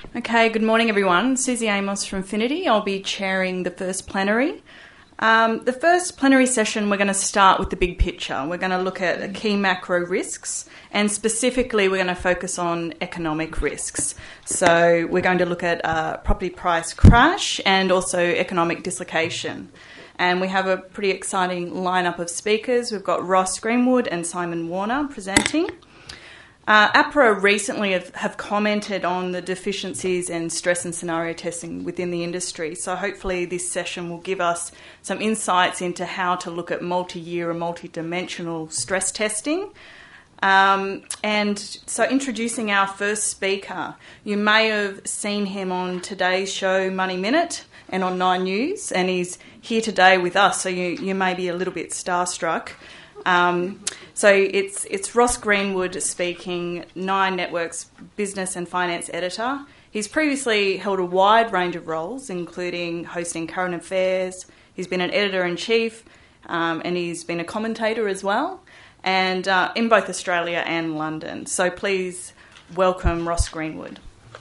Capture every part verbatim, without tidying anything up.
Okay, good morning everyone. Susie Amos from Finity. I'll be chairing the first plenary. Um, the first plenary session, we're going to start with the big picture. We're going to look at key macro risks, and specifically we're going to focus on economic risks. So we're going to look at uh, property price crash and also economic dislocation. And we have a pretty exciting lineup of speakers. We've got Ross Greenwood and Simon Warner presenting. Uh, APRA recently have, have commented on the deficiencies in stress and scenario testing within the industry. So hopefully this session will give us some insights into how to look at multi-year and multi-dimensional stress testing. Um, and so introducing our first speaker, you may have seen him on today's show, Money Minute, and on Nine News, and he's here today with us, so you, you may be a little bit starstruck. Um, so it's it's Ross Greenwood speaking, Nine Network's business and finance editor. He's previously held a wide range of roles, including hosting current affairs. He's been an editor-in-chief, um, and he's been a commentator as well, and uh, in both Australia and London. So please welcome Ross Greenwood.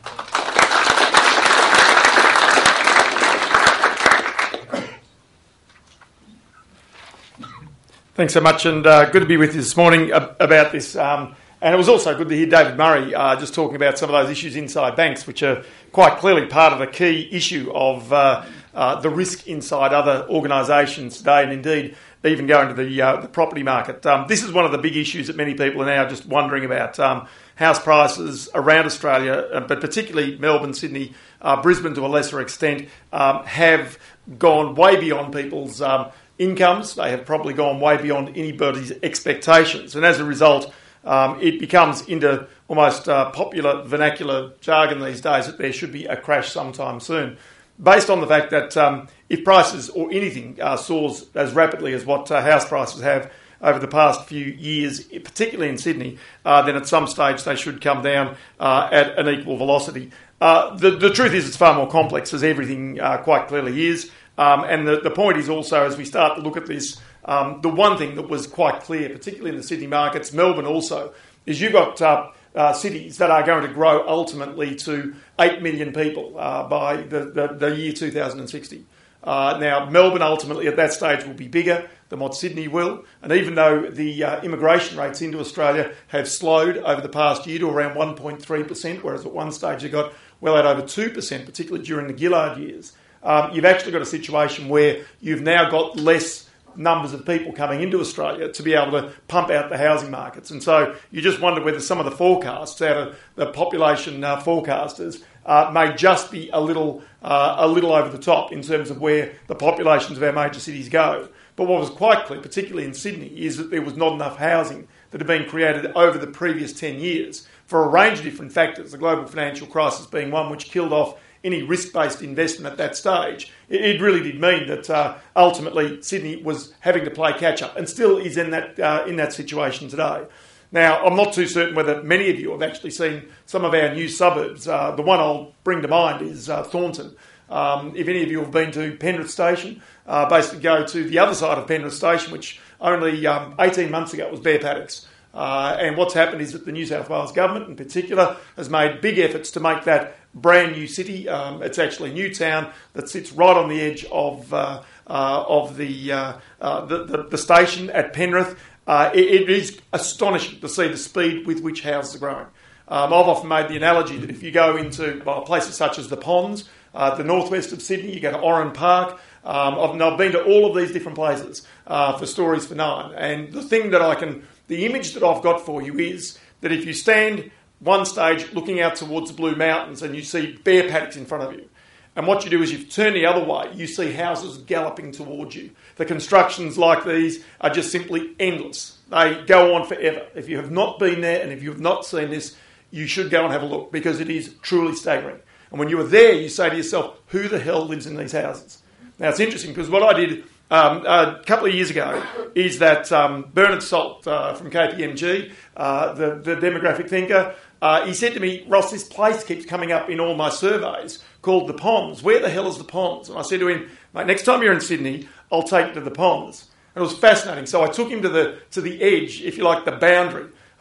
Thanks so much, and uh, good to be with you this morning about this. Um, and it was also good to hear David Murray uh, just talking about some of those issues inside banks, which are quite clearly part of the key issue of uh, uh, the risk inside other organisations today, and indeed even going to the, uh, the property market. Um, this is one of the big issues that many people are now just wondering about. Um, house prices around Australia, but particularly Melbourne, Sydney, uh, Brisbane to a lesser extent, um, have gone way beyond people's um, incomes. They have probably gone way beyond anybody's expectations, and as a result um, it becomes into almost uh, popular vernacular jargon these days that there should be a crash sometime soon, based on the fact that um, if prices or anything uh, soars as rapidly as what uh, house prices have over the past few years, particularly in Sydney, uh, then at some stage they should come down uh, at an equal velocity. Uh, the, the truth is it's far more complex, as everything uh, quite clearly is. Um, and the, the point is also, as we start to look at this, um, the one thing that was quite clear, particularly in the Sydney markets, Melbourne also, is you've got uh, uh, cities that are going to grow ultimately to eight million people uh, by the, the, the year two thousand sixty. Uh, now, Melbourne ultimately at that stage will be bigger than what Sydney will. And even though the uh, immigration rates into Australia have slowed over the past year to around one point three percent, whereas at one stage they got well at over two percent, particularly during the Gillard years, Um, you've actually got a situation where you've now got less numbers of people coming into Australia to be able to pump out the housing markets. And so you just wonder whether some of the forecasts out of the population uh, forecasters uh, may just be a little uh, a little over the top in terms of where the populations of our major cities go. But what was quite clear, particularly in Sydney, is that there was not enough housing that had been created over the previous ten years for a range of different factors, the global financial crisis being one which killed off any risk-based investment at that stage. It, it really did mean that uh, ultimately Sydney was having to play catch-up and still is in that uh, in that situation today. Now, I'm not too certain whether many of you have actually seen some of our new suburbs. Uh, the one I'll bring to mind is uh, Thornton. Um, if any of you have been to Penrith Station, uh, basically go to the other side of Penrith Station, which only um, eighteen months ago was bare paddocks. Uh, and what's happened is that the New South Wales government in particular has made big efforts to make that brand new city. Um, it's actually a new town that sits right on the edge of uh, uh, of the, uh, uh, the, the the station at Penrith. Uh, it, it is astonishing to see the speed with which houses are growing. Um, I've often made the analogy that if you go into well, places such as the Ponds, uh, the northwest of Sydney, you go to Oran Park. Um, I've, I've been to all of these different places uh, for Stories for Nine, and the thing that I can The image that I've got for you is that if you stand one stage looking out towards the Blue Mountains and you see bare paddocks in front of you, and what you do is you turn the other way, you see houses galloping towards you. The constructions like these are just simply endless. They go on forever. If you have not been there and if you have not seen this, you should go and have a look, because it is truly staggering. And when you are there, you say to yourself, who the hell lives in these houses? Now, it's interesting because what I did Um, a couple of years ago is that um, Bernard Salt uh, from K P M G, uh, the, the demographic thinker, uh, he said to me, Ross, this place keeps coming up in all my surveys called the Ponds. Where the hell is the Ponds? And I said to him, mate, next time you're in Sydney, I'll take you to the Ponds. And it was fascinating. So I took him to the to the edge, if you like, the boundary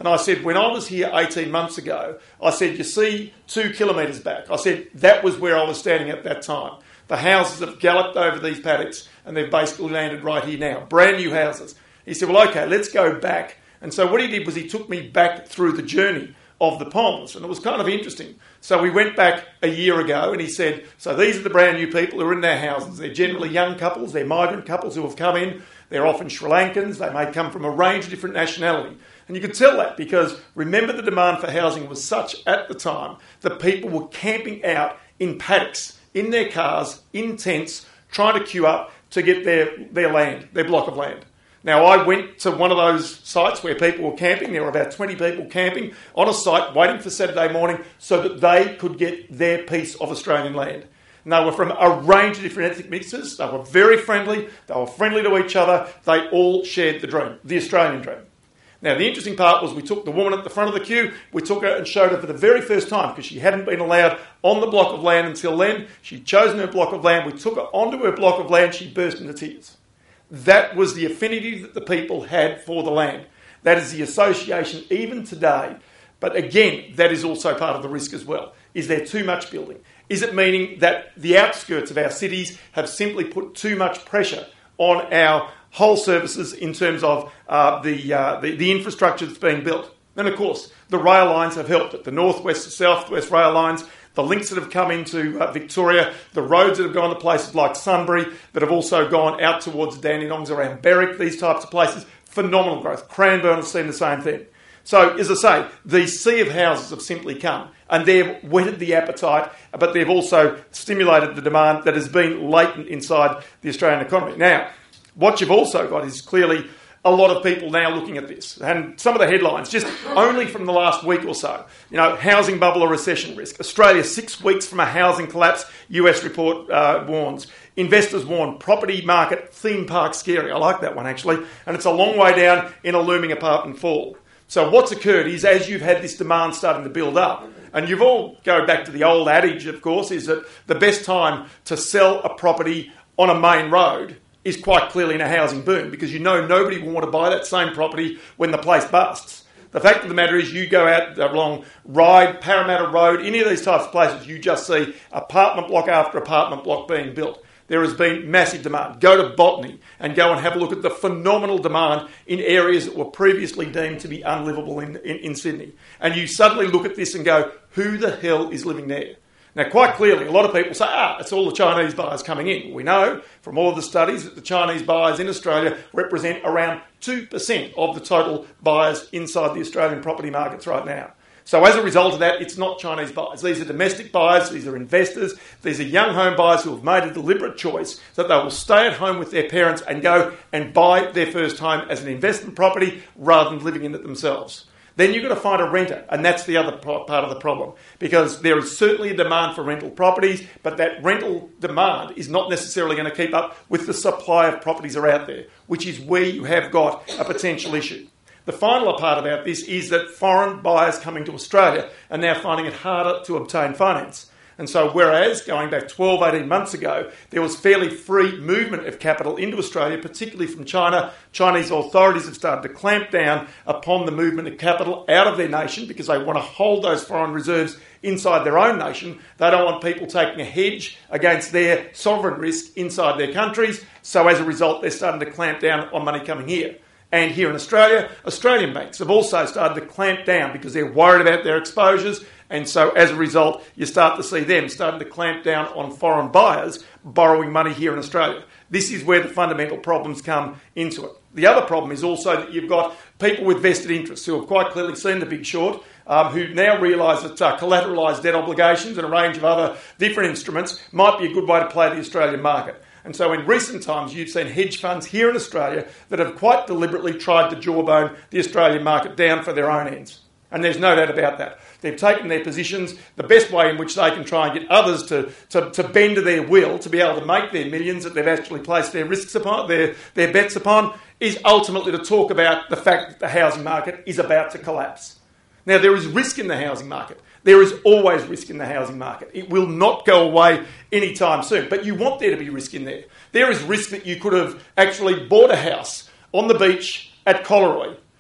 And I said, when I was here eighteen months ago, I said, you see two kilometres back. I said, that was where I was standing at that time. The houses have galloped over these paddocks and they've basically landed right here now. Brand new houses. He said, well, okay, let's go back. And so what he did was he took me back through the journey of the ponds, and it was kind of interesting. So we went back a year ago and he said, so these are the brand new people who are in their houses. They're generally young couples, they're migrant couples who have come in. They're often Sri Lankans, they may come from a range of different nationality. And you could tell that because remember the demand for housing was such at the time that people were camping out in paddocks, in their cars, in tents, trying to queue up to get their, their land, their block of land. Now, I went to one of those sites where people were camping. There were about twenty people camping on a site waiting for Saturday morning so that they could get their piece of Australian land. And they were from a range of different ethnic mixes. They were very friendly. They were friendly to each other. They all shared the dream, the Australian dream. Now, the interesting part was we took the woman at the front of the queue, we took her and showed her for the very first time because she hadn't been allowed on the block of land until then. She'd chosen her block of land. We took her onto her block of land. She burst into tears. That was the affinity that the people had for the land. That is the association even today. But again, that is also part of the risk as well. Is there too much building? Is it meaning that the outskirts of our cities have simply put too much pressure on our whole services in terms of uh, the, uh, the the infrastructure that's being built? And of course, the rail lines have helped it. The northwest to southwest rail lines, the links that have come into uh, Victoria, the roads that have gone to places like Sunbury, that have also gone out towards Dandenongs around Berwick, these types of places, phenomenal growth. Cranbourne has seen the same thing. So, as I say, the sea of houses have simply come and they've whetted the appetite, but they've also stimulated the demand that has been latent inside the Australian economy. Now, what you've also got is clearly a lot of people now looking at this. And some of the headlines, just only from the last week or so, you know, housing bubble or recession risk. Australia six weeks from a housing collapse, U S report uh, warns. Investors warn, property market, theme park scary. I like that one actually. And it's a long way down in a looming apartment fall. So what's occurred is as you've had this demand starting to build up, and you've all go back to the old adage, of course, is that the best time to sell a property on a main road is quite clearly in a housing boom because you know nobody will want to buy that same property when the place busts. The fact of the matter is you go out along Ryde, Parramatta Road, any of these types of places, you just see apartment block after apartment block being built. There has been massive demand. Go to Botany and go and have a look at the phenomenal demand in areas that were previously deemed to be unlivable in, in, in Sydney. And you suddenly look at this and go, who the hell is living there? Now, quite clearly, a lot of people say, ah, it's all the Chinese buyers coming in. We know from all of the studies that the Chinese buyers in Australia represent around two percent of the total buyers inside the Australian property markets right now. So as a result of that, it's not Chinese buyers. These are domestic buyers, these are investors, these are young home buyers who have made a deliberate choice that they will stay at home with their parents and go and buy their first home as an investment property rather than living in it themselves. Then you've got to find a renter, and that's the other part of the problem, because there is certainly a demand for rental properties, but that rental demand is not necessarily going to keep up with the supply of properties that are out there, which is where you have got a potential issue. The final part about this is that foreign buyers coming to Australia are now finding it harder to obtain finance. And so whereas going back twelve, eighteen months ago, there was fairly free movement of capital into Australia, particularly from China, Chinese authorities have started to clamp down upon the movement of capital out of their nation because they want to hold those foreign reserves inside their own nation. They don't want people taking a hedge against their sovereign risk inside their countries. So as a result, they're starting to clamp down on money coming here. And here in Australia, Australian banks have also started to clamp down because they're worried about their exposures. And so as a result, you start to see them starting to clamp down on foreign buyers borrowing money here in Australia. This is where the fundamental problems come into it. The other problem is also that you've got people with vested interests who have quite clearly seen The Big Short, um, who now realise that uh, collateralised debt obligations and a range of other different instruments might be a good way to play the Australian market. And so in recent times, you've seen hedge funds here in Australia that have quite deliberately tried to jawbone the Australian market down for their own ends. And there's no doubt about that. They've taken their positions. The best way in which they can try and get others to, to, to bend to their will to be able to make their millions that they've actually placed their risks upon, their, their bets upon, is ultimately to talk about the fact that the housing market is about to collapse. Now, there is risk in the housing market. There is always risk in the housing market. It will not go away anytime soon. But you want there to be risk in there. There is risk that you could have actually bought a house on the beach at Collaroy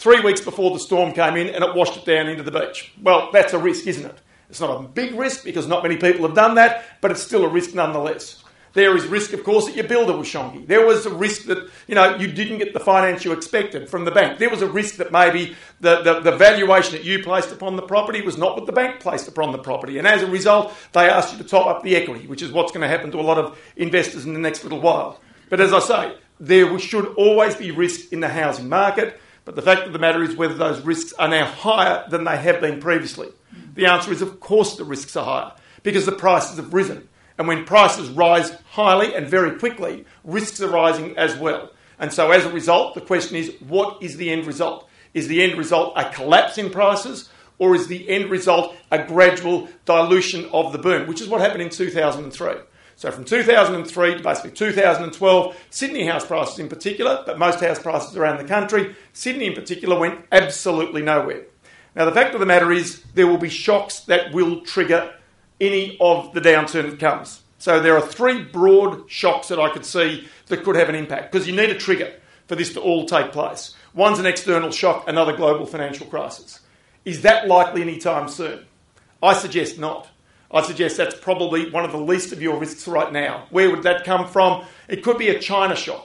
three weeks before the storm came in and it washed it down into the beach. Well, that's a risk, isn't it? It's not a big risk because not many people have done that, but it's still a risk nonetheless. There is risk, of course, that your builder was shonky. There was a risk that, you know, you didn't get the finance you expected from the bank. There was a risk that maybe the, the, the valuation that you placed upon the property was not what the bank placed upon the property. And as a result, they asked you to top up the equity, which is what's going to happen to a lot of investors in the next little while. But as I say, there should always be risk in the housing market. But the fact of the matter is whether those risks are now higher than they have been previously. The answer is, of course, the risks are higher because the prices have risen. And when prices rise highly and very quickly, risks are rising as well. And so as a result, the question is, what is the end result? Is the end result a collapse in prices, or is the end result a gradual dilution of the boom, which is what happened in two thousand three. So from two thousand three to basically two thousand twelve, Sydney house prices in particular, but most house prices around the country, Sydney in particular went absolutely nowhere. Now the fact of the matter is there will be shocks that will trigger any of the downturn that comes. So there are three broad shocks that I could see that could have an impact, because you need a trigger for this to all take place. One's an external shock, another global financial crisis. Is that likely anytime soon? I suggest not. I suggest that's probably one of the least of your risks right now. Where would that come from? It could be a China shock.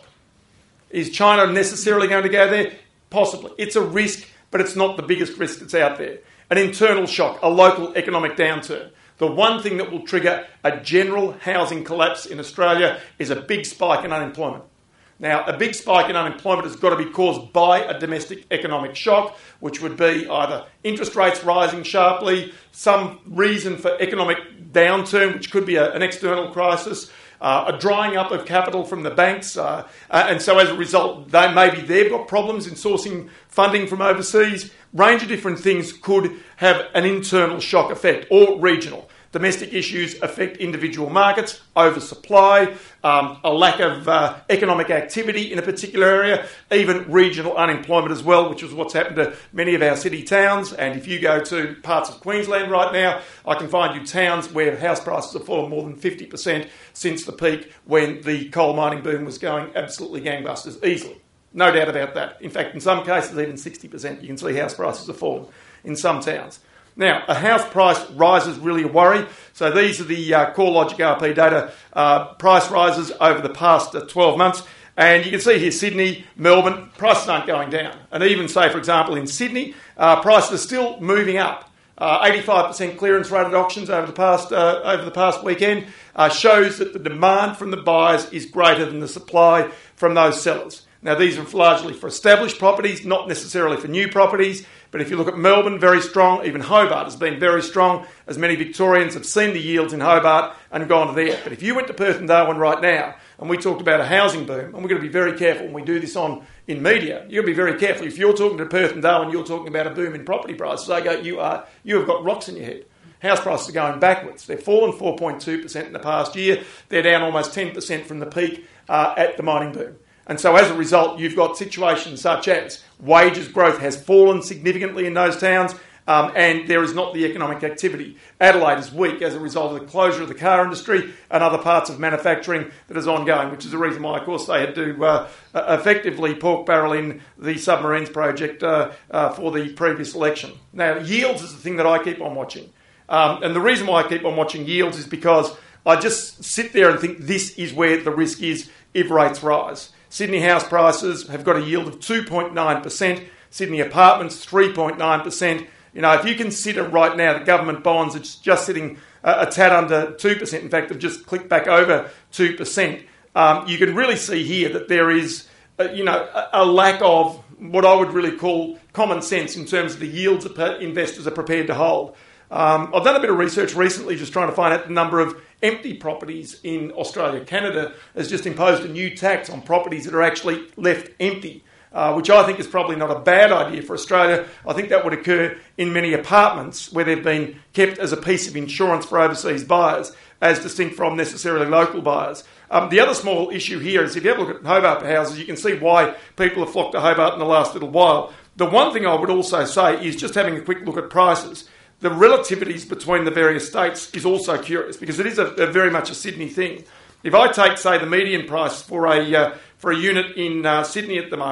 Is China necessarily going to go there? Possibly. It's a risk, but it's not the biggest risk that's out there. An internal shock, a local economic downturn. The one thing that will trigger a general housing collapse in Australia is a big spike in unemployment. Now, a big spike in unemployment has got to be caused by a domestic economic shock, which would be either interest rates rising sharply, some reason for economic downturn, which could be a, an external crisis, uh, a drying up of capital from the banks. Uh, uh, and so as a result, they maybe they've got problems in sourcing funding from overseas. Range of different things could have an internal shock effect, or regional. Domestic issues affect individual markets, oversupply, um, a lack of uh, economic activity in a particular area, even regional unemployment as well, which is what's happened to many of our city towns. And if you go to parts of Queensland right now, I can find you towns where house prices have fallen more than fifty percent since the peak when the coal mining boom was going absolutely gangbusters, easily. No doubt about that. In fact, in some cases, even sixty percent, you can see house prices have fallen in some towns. Now, a house price rise is really a worry. So these are the uh, CoreLogic R P data uh, price rises over the past uh, twelve months. And you can see here, Sydney, Melbourne, prices aren't going down. And even, say, for example, in Sydney, uh, prices are still moving up. Uh, eighty-five percent clearance rate at auctions over the past uh, over the past weekend uh, shows that the demand from the buyers is greater than the supply from those sellers. Now, these are largely for established properties, not necessarily for new properties. But if you look at Melbourne, very strong. Even Hobart has been very strong, as many Victorians have seen the yields in Hobart and gone there. But if you went to Perth and Darwin right now, and we talked about a housing boom, and we're going to be very careful when we do this on in media, you've got to be very careful. If you're talking to Perth and Darwin, you're talking about a boom in property prices, they go, you are, you have got rocks in your head. House prices are going backwards. They've fallen four point two percent in the past year. They're down almost ten percent from the peak uh, at the mining boom. And so as a result, you've got situations such as wages growth has fallen significantly in those towns, um, and there is not the economic activity. Adelaide is weak as a result of the closure of the car industry and other parts of manufacturing that is ongoing, which is the reason why, of course, they had to uh, effectively pork barrel in the submarines project uh, uh, for the previous election. Now, yields is the thing that I keep on watching. Um, and the reason why I keep on watching yields is because I just sit there and think this is where the risk is if rates rise. Sydney house prices have got a yield of two point nine percent. Sydney apartments, three point nine percent. You know, if you consider right now the government bonds are just sitting a, a tad under two percent, in fact, they've just clicked back over two percent, um, you can really see here that there is, a, you know, a, a lack of what I would really call common sense in terms of the yields that investors are prepared to hold. Um, I've done a bit of research recently just trying to find out the number of empty properties in Australia. Canada has just imposed a new tax on properties that are actually left empty, uh, which I think is probably not a bad idea for Australia. I think that would occur in many apartments where they've been kept as a piece of insurance for overseas buyers, as distinct from necessarily local buyers. Um, the other small issue here is if you have a look at Hobart houses, you can see why people have flocked to Hobart in the last little while. The one thing I would also say is just having a quick look at prices. The relativities between the various states is also curious because it is a, a very much a Sydney thing. If I take, say, the median price for a uh, for a unit in uh, Sydney at the moment,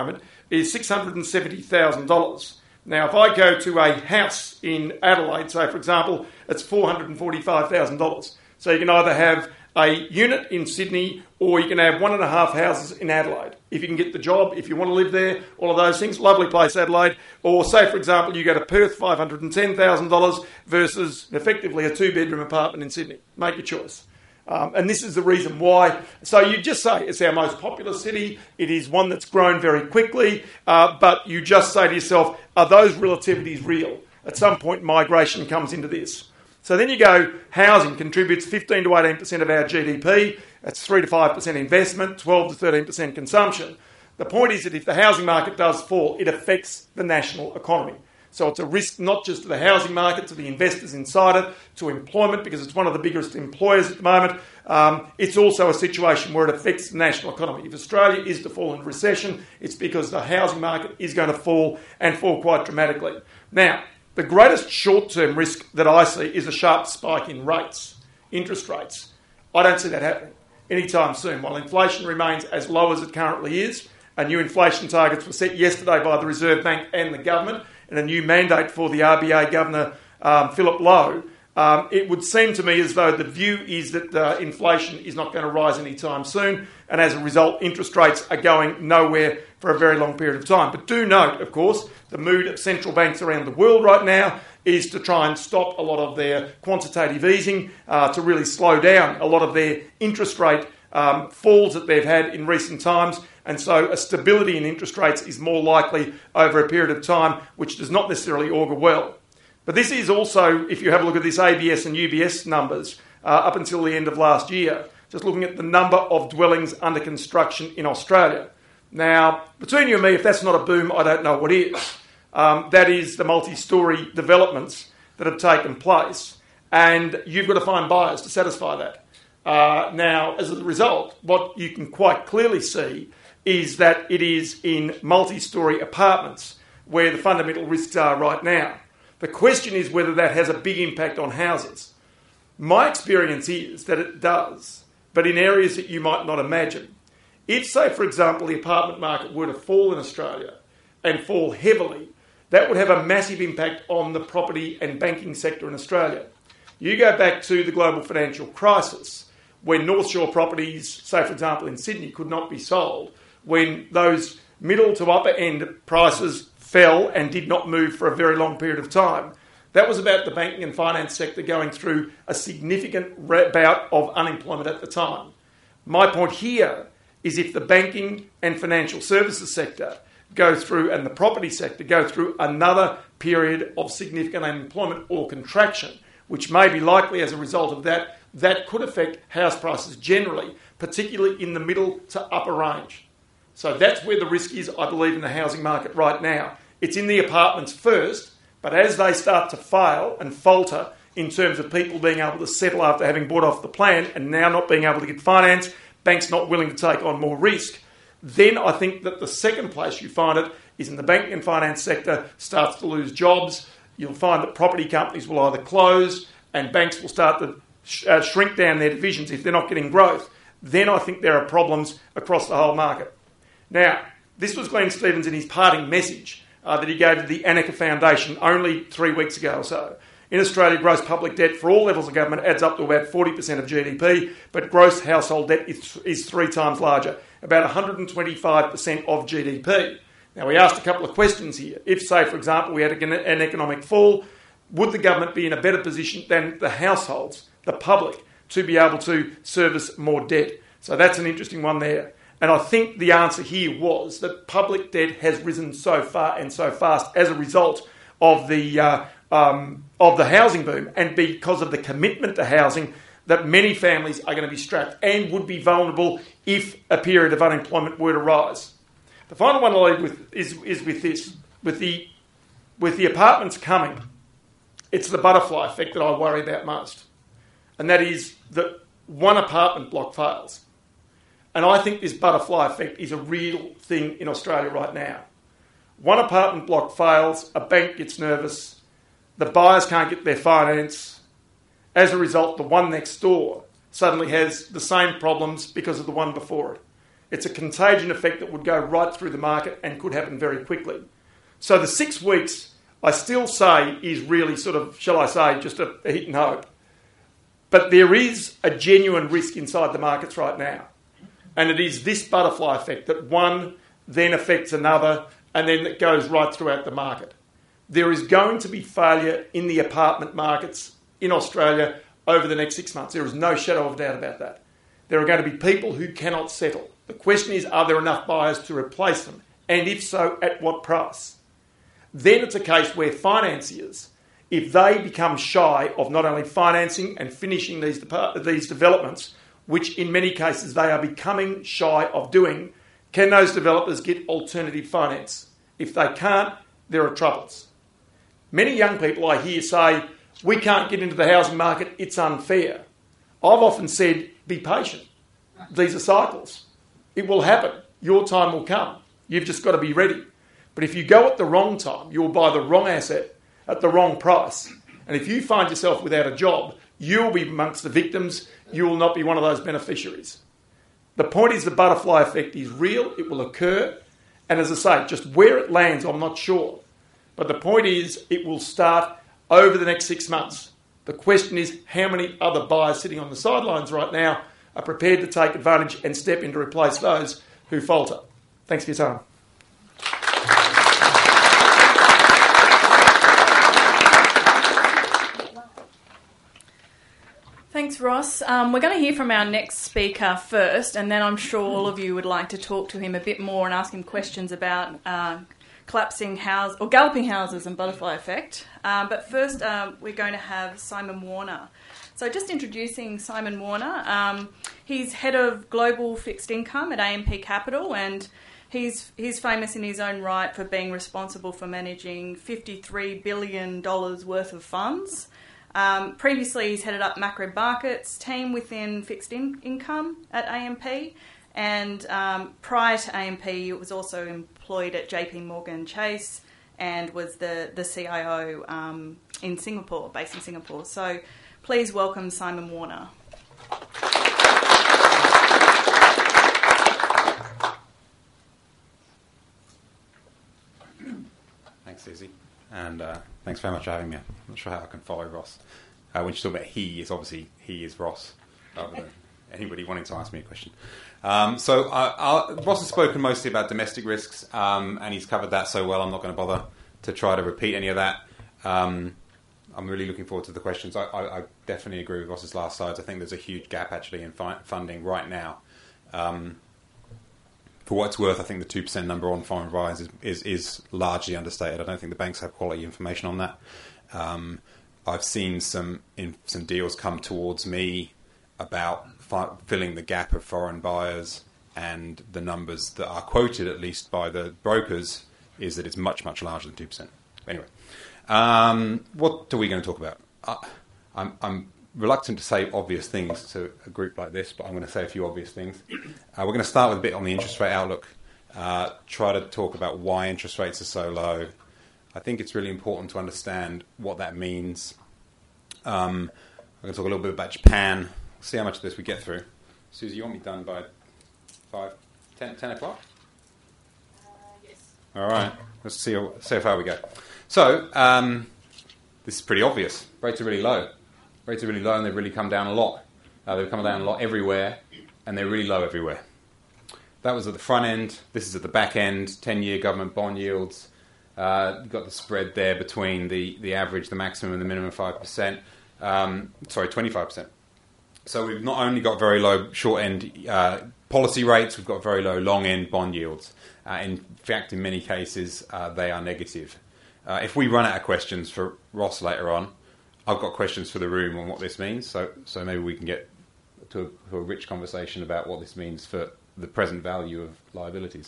is six hundred seventy thousand dollars. Now, if I go to a house in Adelaide, say, for example, it's four hundred forty-five thousand dollars. So you can either have a unit in Sydney or you can have one and a half houses in Adelaide. If you can get the job, if you want to live there, all of those things, lovely place, Adelaide. Or say, for example, you go to Perth, five hundred ten thousand dollars versus effectively a two-bedroom apartment in Sydney. Make your choice. Um, and this is the reason why. So you just say it's our most popular city. It is one that's grown very quickly. Uh, but you just say to yourself, are those relativities real? At some point, migration comes into this. So then you go, housing contributes fifteen to eighteen percent of our G D P. That's three to five percent investment, twelve to thirteen percent consumption. The point is that if the housing market does fall, it affects the national economy. So it's a risk not just to the housing market, to the investors inside it, to employment, because it's one of the biggest employers at the moment. Um, it's also a situation where it affects the national economy. If Australia is to fall into recession, it's because the housing market is going to fall and fall quite dramatically. Now, the greatest short-term risk that I see is a sharp spike in rates, interest rates. I don't see that happening anytime soon. While inflation remains as low as it currently is, and new inflation targets were set yesterday by the Reserve Bank and the government, and a new mandate for the R B A Governor, um, Philip Lowe, um, it would seem to me as though the view is that uh, inflation is not going to rise anytime soon, and as a result, interest rates are going nowhere for a very long period of time. But do note, of course, the mood of central banks around the world right now is to try and stop a lot of their quantitative easing, uh, to really slow down a lot of their interest rate um, falls that they've had in recent times. And so a stability in interest rates is more likely over a period of time, which does not necessarily augur well. But this is also, if you have a look at this A B S and U B S numbers, uh, up until the end of last year, just looking at the number of dwellings under construction in Australia. Now, between you and me, if that's not a boom, I don't know what is. Um, that is the multi-storey developments that have taken place, and you've got to find buyers to satisfy that. Uh, now, as a result, what you can quite clearly see is that it is in multi-storey apartments where the fundamental risks are right now. The question is whether that has a big impact on houses. My experience is that it does, but in areas that you might not imagine. If, say, for example, the apartment market were to fall in Australia and fall heavily, that would have a massive impact on the property and banking sector in Australia. You go back to the global financial crisis, when North Shore properties, say, for example, in Sydney, could not be sold, when those middle to upper end prices fell and did not move for a very long period of time. That was about the banking and finance sector going through a significant bout of unemployment at the time. My point here is if the banking and financial services sector go through, and the property sector go through another period of significant unemployment or contraction, which may be likely as a result of that, that could affect house prices generally, particularly in the middle to upper range. So that's where the risk is, I believe, in the housing market right now. It's in the apartments first, but as they start to fail and falter in terms of people being able to settle after having bought off the plan and now not being able to get finance, banks not willing to take on more risk, then I think that the second place you find it is in the banking and finance sector starts to lose jobs. You'll find that property companies will either close and banks will start to sh- uh, shrink down their divisions if they're not getting growth. Then I think there are problems across the whole market. Now, this was Glenn Stevens in his parting message uh, that he gave to the Annika Foundation only three weeks ago or so. In Australia, gross public debt for all levels of government adds up to about forty percent of G D P, but gross household debt is, is three times larger, about one hundred twenty-five percent of G D P. Now, we asked a couple of questions here. If, say, for example, we had an economic fall, would the government be in a better position than the households, the public, to be able to service more debt? So that's an interesting one there. And I think the answer here was that public debt has risen so far and so fast as a result of the uh, um, of the housing boom, and because of the commitment to housing, that many families are going to be strapped and would be vulnerable if a period of unemployment were to rise. The final one I'll leave with is, is with this. With the, with the apartments coming, it's the butterfly effect that I worry about most. And that is that one apartment block fails. And I think this butterfly effect is a real thing in Australia right now. One apartment block fails, a bank gets nervous, the buyers can't get their finance. As a result, the one next door suddenly has the same problems because of the one before it. It's a contagion effect that would go right through the market and could happen very quickly. So the six weeks, I still say, is really sort of, shall I say, just a, a hit and hope. But there is a genuine risk inside the markets right now. And it is this butterfly effect that one then affects another and then it goes right throughout the market. There is going to be failure in the apartment markets in Australia over the next six months. There is no shadow of doubt about that. There are going to be people who cannot settle. The question is, are there enough buyers to replace them? And if so, at what price? Then it's a case where financiers, if they become shy of not only financing and finishing these, these developments, which in many cases they are becoming shy of doing, can those developers get alternative finance? If they can't, there are troubles. Many young people I hear say, we can't get into the housing market, it's unfair. I've often said, be patient. These are cycles. It will happen. Your time will come. You've just got to be ready. But if you go at the wrong time, you'll buy the wrong asset at the wrong price. And if you find yourself without a job, you'll be amongst the victims. You will not be one of those beneficiaries. The point is the butterfly effect is real. It will occur. And as I say, just where it lands, I'm not sure. But the point is it will start over the next six months. The question is how many other buyers sitting on the sidelines right now are prepared to take advantage and step in to replace those who falter. Thanks for your time. Thanks, Ross. Um, we're going to hear from our next speaker first, and then I'm sure all of you would like to talk to him a bit more and ask him questions about uh, collapsing house or galloping houses and butterfly effect. Um, but first, um, we're going to have Simon Warner. So just introducing Simon Warner. Um, he's head of global fixed income at A M P Capital, and he's he's famous in his own right for being responsible for managing fifty-three billion dollars worth of funds. Um, previously, he's headed up macro markets team within fixed in- income at A M P, and um, prior to A M P, he was also employed at J P Morgan Chase and was the, the C I O um, in Singapore, based in Singapore. So please welcome Simon Warner. Thanks, Susie. And uh, thanks very much for having me. I'm not sure how I can follow Ross. Uh, when you talk about he, it's obviously he is Ross, rather than anybody wanting to ask me a question. Um, so uh, I'll, Ross has spoken mostly about domestic risks, um, and he's covered that so well, I'm not going to bother to try to repeat any of that. Um, I'm really looking forward to the questions. I, I, I definitely agree with Ross's last slides. I think there's a huge gap, actually, in fi- funding right now. Um, For what it's worth, I think the two percent number on foreign buyers is, is, is largely understated. I don't think the banks have quality information on that. Um, I've seen some in, some deals come towards me about fi- filling the gap of foreign buyers, and the numbers that are quoted, at least by the brokers, is that it's much, much larger than two percent. Anyway, um, what are we going to talk about? Uh, I'm... I'm reluctant to say obvious things to a group like this, but I'm going to say a few obvious things. Uh, we're going to start with a bit on the interest rate outlook, uh, try to talk about why interest rates are so low. I think it's really important to understand what that means. Um, I'm going to talk a little bit about Japan, see how much of this we get through. Susie, you want me done by five, ten, ten o'clock? Uh, yes. All right, let's see how, see how far we go. So, um, this is pretty obvious. Rates are really low. Rates are really low and they've really come down a lot. Uh, they've come down a lot everywhere and they're really low everywhere. That was at the front end. This is at the back end. ten-year government bond yields. Uh, you've got the spread there between the, the average, the maximum and the minimum five percent. Um, sorry, twenty-five percent. So we've not only got very low short-end uh, policy rates, we've got very low long-end bond yields. Uh, in fact, in many cases, uh, they are negative. Uh, if we run out of questions for Ross later on, I've got questions for the room on what this means, so so maybe we can get to a, to a rich conversation about what this means for the present value of liabilities.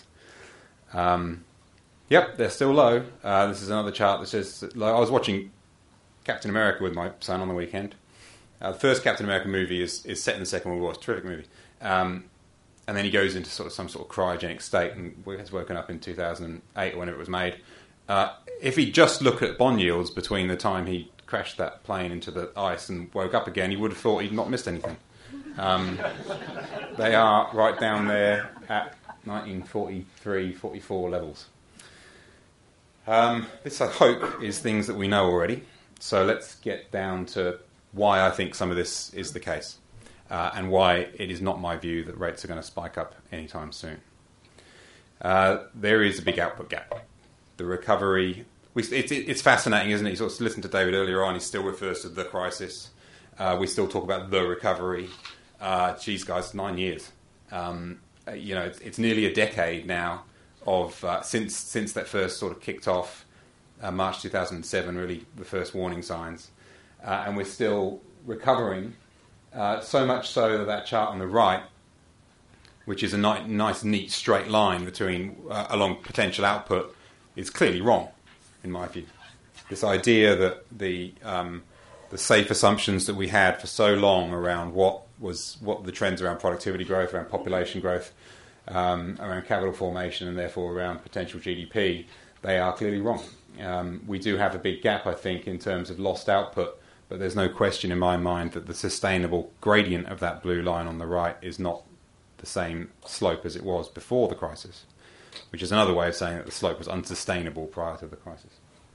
Um, yep, they're still low. Uh, this is another chart that says that low. I was watching Captain America with my son on the weekend. Uh, the first Captain America movie is, is set in the Second World War. It's a terrific movie. Um, and then he goes into sort of some sort of cryogenic state and has woken up in two thousand eight or whenever it was made. Uh, if he just looked at bond yields between the time he crashed that plane into the ice and woke up again, he would have thought he'd not missed anything. Um, they are right down there at nineteen forty-three forty-four levels. Um, this, I hope, is things that we know already. So let's get down to why I think some of this is the case, uh, and why it is not my view that rates are going to spike up anytime soon. Uh, there is a big output gap. The recovery, we, it, it, it's fascinating, isn't it? You sort of listen to David earlier on, he still refers to the crisis. Uh, we still talk about the recovery. Uh, geez, guys, nine years. Um, you know, it's, it's nearly a decade now of uh, since since that first sort of kicked off, uh, March two thousand seven, really the first warning signs. Uh, and we're still recovering, uh, so much so that that chart on the right, which is a ni- nice, neat, straight line between uh, along potential output, is clearly wrong, in my view. This idea that the um, the safe assumptions that we had for so long around what was what the trends around productivity growth, around population growth, um, around capital formation, and therefore around potential G D P, they are clearly wrong. Um, we do have a big gap, I think, in terms of lost output, but there's no question in my mind that the sustainable gradient of that blue line on the right is not the same slope as it was before the crisis, which is another way of saying that the slope was unsustainable prior to the crisis.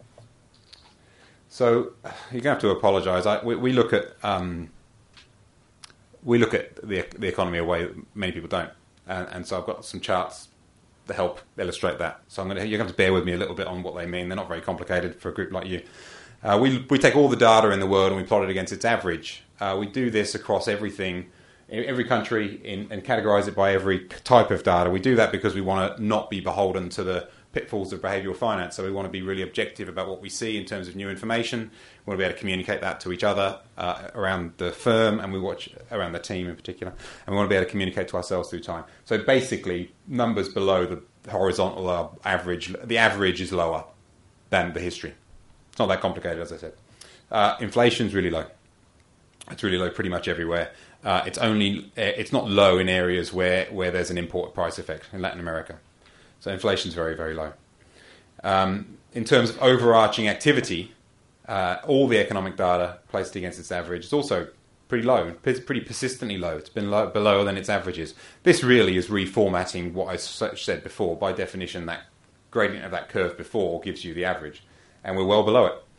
So you're going to have to apologise. I, we, we look at um, we look at the the economy a way that many people don't, and, and so I've got some charts to help illustrate that. So I'm going to you're going to have to bear with me a little bit on what they mean. They're not very complicated for a group like you. Uh, we we take all the data in the world and we plot it against its average. Uh, we do this across everything. Every country in, and categorise it by every type of data. We do that because we want to not be beholden to the pitfalls of behavioural finance. So we want to be really objective about what we see in terms of new information. We want to be able to communicate that to each other uh, around the firm, and we watch around the team in particular. And we want to be able to communicate to ourselves through time. So basically, numbers below the horizontal are average. The average is lower than the history. It's not that complicated, as I said. Uh, inflation's really low. It's really low pretty much everywhere. Uh, it's only it's not low in areas where, where there's an import price effect in Latin America. So inflation's very, very low. Um, in terms of overarching activity, uh, all the economic data placed against its average is also pretty low, pretty persistently low. It's been low, below than its averages. This really is reformatting what I said before. By definition, that gradient of that curve before gives you the average, and we're well below it.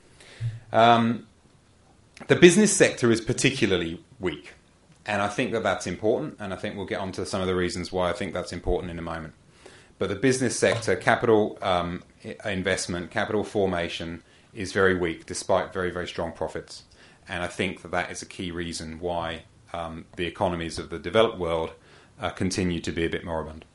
Um, the business sector is particularly weak. And I think that that's important, and I think we'll get onto some of the reasons why I think that's important in a moment. But the business sector, capital um, investment, capital formation is very weak, despite very, very strong profits. And I think that that is a key reason why um, the economies of the developed world uh, continue to be a bit moribund.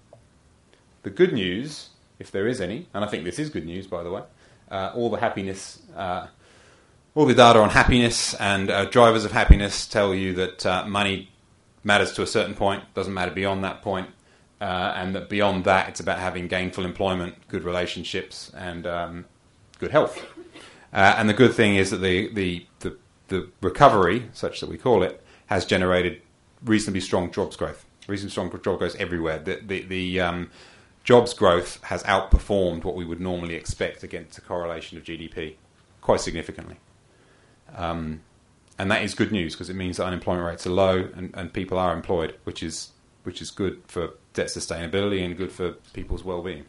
The good news, if there is any, and I think this is good news, by the way, uh, all the happiness... Uh, All the data on happiness and uh, drivers of happiness tell you that uh, money matters to a certain point, doesn't matter beyond that point, uh, and that beyond that it's about having gainful employment, good relationships, and um, good health. Uh, and the good thing is that the, the, the, the recovery, such that we call it, has generated reasonably strong jobs growth, reasonably strong job growth everywhere. The, the, the um, jobs growth has outperformed what we would normally expect against a correlation of G D P quite significantly. Um, and that is good news because it means that unemployment rates are low and, and people are employed, which is which is good for debt sustainability and good for people's well-being.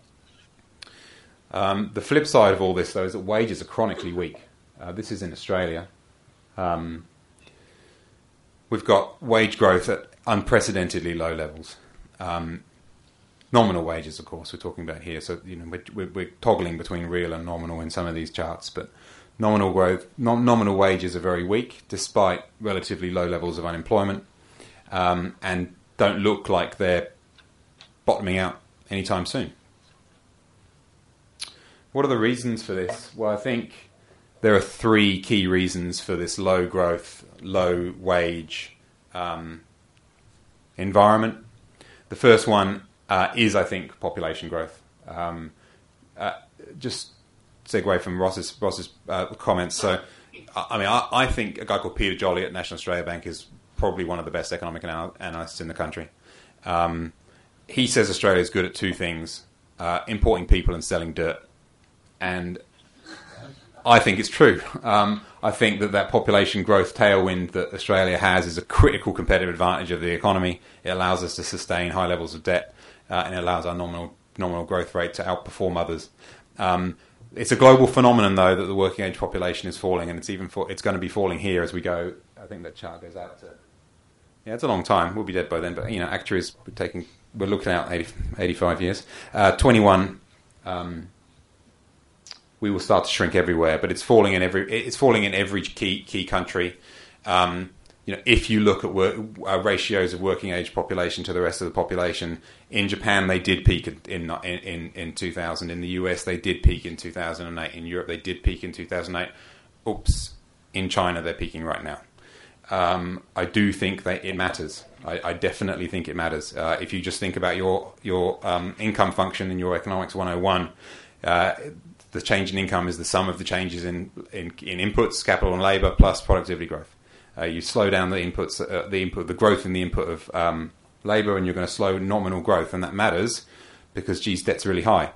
Um, the flip side of all this, though, is that wages are chronically weak. Uh, this is in Australia. Um, we've got wage growth at unprecedentedly low levels. Um, nominal wages, of course, we're talking about here. So you know we're, we're, we're toggling between real and nominal in some of these charts, but Nominal growth, non- nominal wages are very weak, despite relatively low levels of unemployment, um, and don't look like they're bottoming out anytime soon. What are the reasons for this? Well, I think there are three key reasons for this low growth, low wage um, environment. The first one uh, is, I think, population growth. Um, uh, just segue from Ross's, Ross's uh, comments. So, I mean, I, I think a guy called Peter Jolly at National Australia Bank is probably one of the best economic anal- analysts in the country. Um, he says Australia is good at two things, uh, importing people and selling dirt. And I think it's true. Um, I think that that population growth tailwind that Australia has is a critical competitive advantage of the economy. It allows us to sustain high levels of debt, uh, and it allows our nominal nominal growth rate to outperform others. Um, it's a global phenomenon, though, that the working age population is falling, and it's even for, it's going to be falling here as we go. I think that chart goes out to yeah, it's a long time. We'll be dead by then, but you know, actuaries we're taking we're looking out eighty, eighty-five years. Uh, twenty-one. Um, we will start to shrink everywhere, but it's falling in every it's falling in every key key country. Um, you know, if you look at work, uh, ratios of working age population to the rest of the population, in Japan they did peak in in in, in two thousand. In the U S they did peak in two thousand eight. In Europe they did peak in two thousand eight. Oops, in China they're peaking right now. Um, I do think that it matters. I, I definitely think it matters. Uh, if you just think about your your um, income function in your Economics one oh one. Uh, The change in income is the sum of the changes in, in, in inputs, capital and labour, plus productivity growth. Uh, you slow down the inputs, uh, the input, the growth in the input of um, labour, and you're going to slow nominal growth, and that matters because, geez, debt's really high.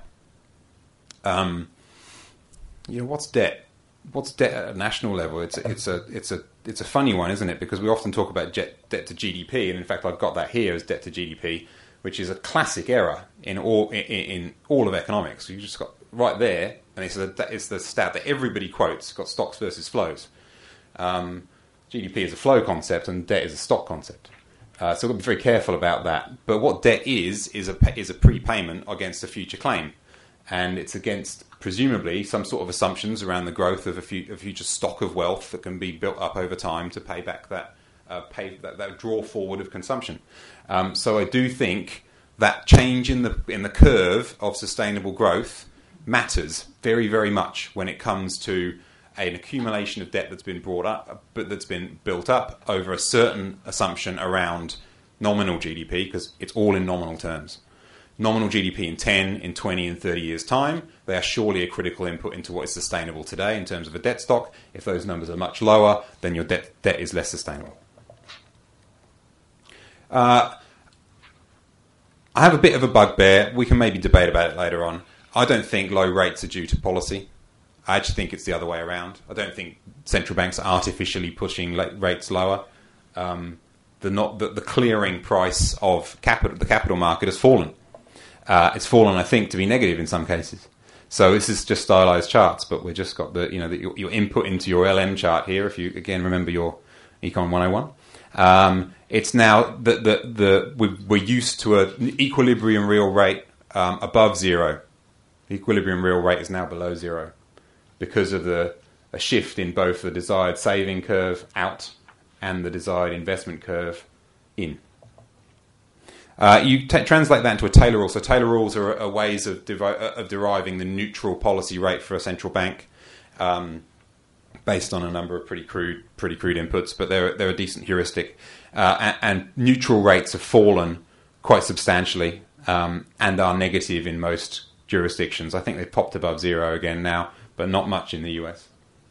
Um, you know, what's debt? What's debt at a national level? It's a, it's a it's a it's a funny one, isn't it? Because we often talk about jet, debt to G D P, and in fact, I've got that here as debt to G D P, which is a classic error in all in, in all of economics. You just got right there. And it's the, it's the stat that everybody quotes. It's got stocks versus flows. Um, G D P is a flow concept, and debt is a stock concept. Uh, so we've got to be very careful about that. But what debt is is a is a prepayment against a future claim, and it's against presumably some sort of assumptions around the growth of a, fu- a future stock of wealth that can be built up over time to pay back that uh, pay that, that draw forward of consumption. Um, so I do think that change in the in the curve of sustainable growth matters very, very much when it comes to an accumulation of debt that's been brought up, but that's been built up over a certain assumption around nominal G D P, because it's all in nominal terms. Nominal G D P in ten, in twenty, in thirty years' time, they are surely a critical input into what is sustainable today in terms of a debt stock. If those numbers are much lower, then your debt, debt is less sustainable. Uh, I have a bit of a bugbear. We can maybe debate about it later on. I don't think low rates are due to policy. I actually think it's the other way around. I don't think central banks are artificially pushing rates lower. Um, the, not, the, the clearing price of capital, the capital market has fallen. Uh, it's fallen, I think, to be negative in some cases. So this is just stylized charts, but we've just got the you know the, your, your input into your L M chart here. If you again remember your Econ one oh one. Um, it's now the the the we, we're used to an equilibrium real rate um, above zero. The equilibrium real rate is now below zero because of the a shift in both the desired saving curve out and the desired investment curve in. Uh, you t- translate that into a Taylor rule. So Taylor rules are, are ways of, devi- of deriving the neutral policy rate for a central bank, um, based on a number of pretty crude, pretty crude inputs, but they're they're a decent heuristic. Uh, and, and neutral rates have fallen quite substantially um, and are negative in most jurisdictions. I think they've popped above zero again now, but not much in the U S.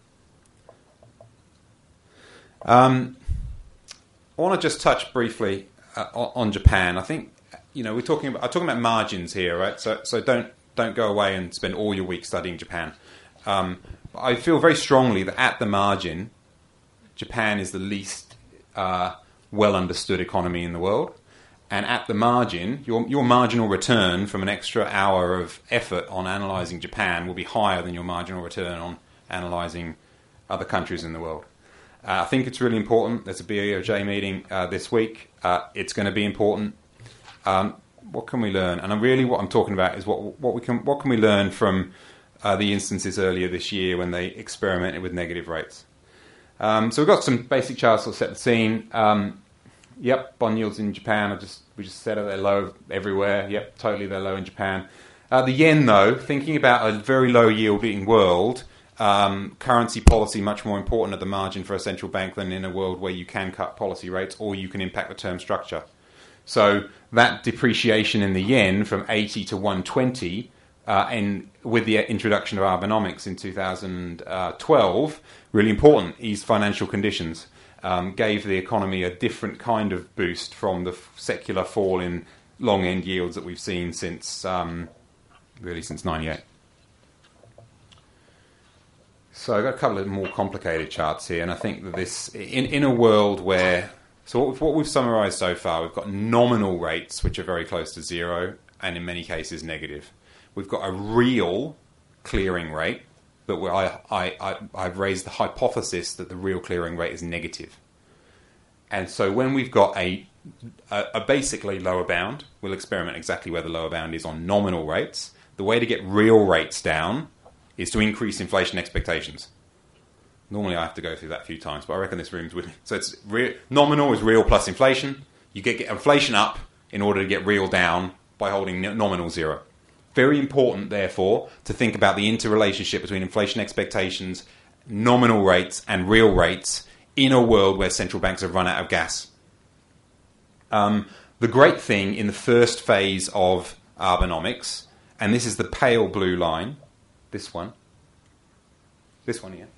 Um, I want to just touch briefly uh, on Japan. I think you know we're talking about I'm talking about margins here, right? So so don't don't go away and spend all your week studying Japan. Um, I feel very strongly that at the margin, Japan is the least uh, well understood economy in the world. And at the margin, your your marginal return from an extra hour of effort on analysing Japan will be higher than your marginal return on analysing other countries in the world. Uh, I think it's really important. There's a B O J meeting uh, this week. Uh, it's going to be important. Um, what can we learn? And I'm really what I'm talking about is what what we can what can we learn from uh, the instances earlier this year when they experimented with negative rates. Um, so we've got some basic charts to set the scene. Um, Yep, bond yields in Japan are just we just said it, they're low everywhere. Yep, totally they're low in Japan. Uh, the yen, though, thinking about a very low yielding world, um, currency policy much more important at the margin for a central bank than in a world where you can cut policy rates or you can impact the term structure. So that depreciation in the yen from eighty to one twenty, uh, and with the introduction of Abenomics in two thousand twelve, really important, eased financial conditions. Um, gave the economy a different kind of boost from the f- secular fall in long end yields that we've seen since um, really since ninety-eight. So I've got a couple of more complicated charts here, and I think that this, in, in a world where, so what we've, what we've summarised so far, we've got nominal rates, which are very close to zero, and in many cases negative. We've got a real clearing rate, but where I, I, I, I've raised the hypothesis that the real clearing rate is negative. And so when we've got a, a, a basically lower bound, we'll experiment exactly where the lower bound is on nominal rates. The way to get real rates down is to increase inflation expectations. Normally I have to go through that a few times, but I reckon this room's with me. So it's re- nominal is real plus inflation. You get, get inflation up in order to get real down by holding nominal zero. Very important, therefore, to think about the interrelationship between inflation expectations, nominal rates, and real rates in a world where central banks have run out of gas. Um, the great thing in the first phase of Abenomics, and this is the pale blue line, this one, this one here,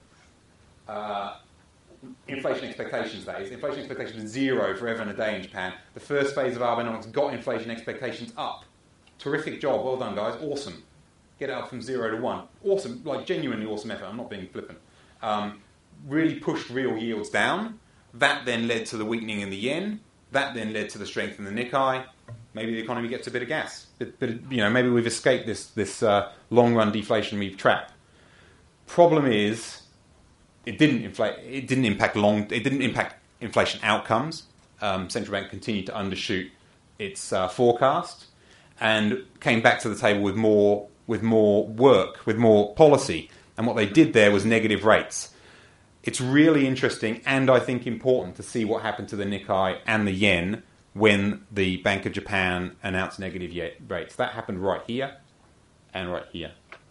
uh, inflation expectations, that is. Inflation expectations is zero forever and a day in Japan. The first phase of Abenomics got inflation expectations up. Terrific job. Well done, guys. Awesome. Get it up from zero to one. Awesome. Like, genuinely awesome effort. I'm not being flippant. Um, really pushed real yields down. That then led to the weakening in the yen. That then led to the strength in the Nikkei. Maybe the economy gets a bit of gas. But, but you know, maybe we've escaped this, this uh, long-run deflationary trap. Problem is, it didn't inflate. It didn't impact long. It didn't impact inflation outcomes. Um, central bank continued to undershoot its uh, forecast, and came back to the table with more with more work, with more policy. And what they did there was negative rates. It's really interesting and I think important to see what happened to the Nikkei and the yen when the Bank of Japan announced negative rates. That happened right here and right here.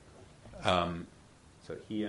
Um, so here.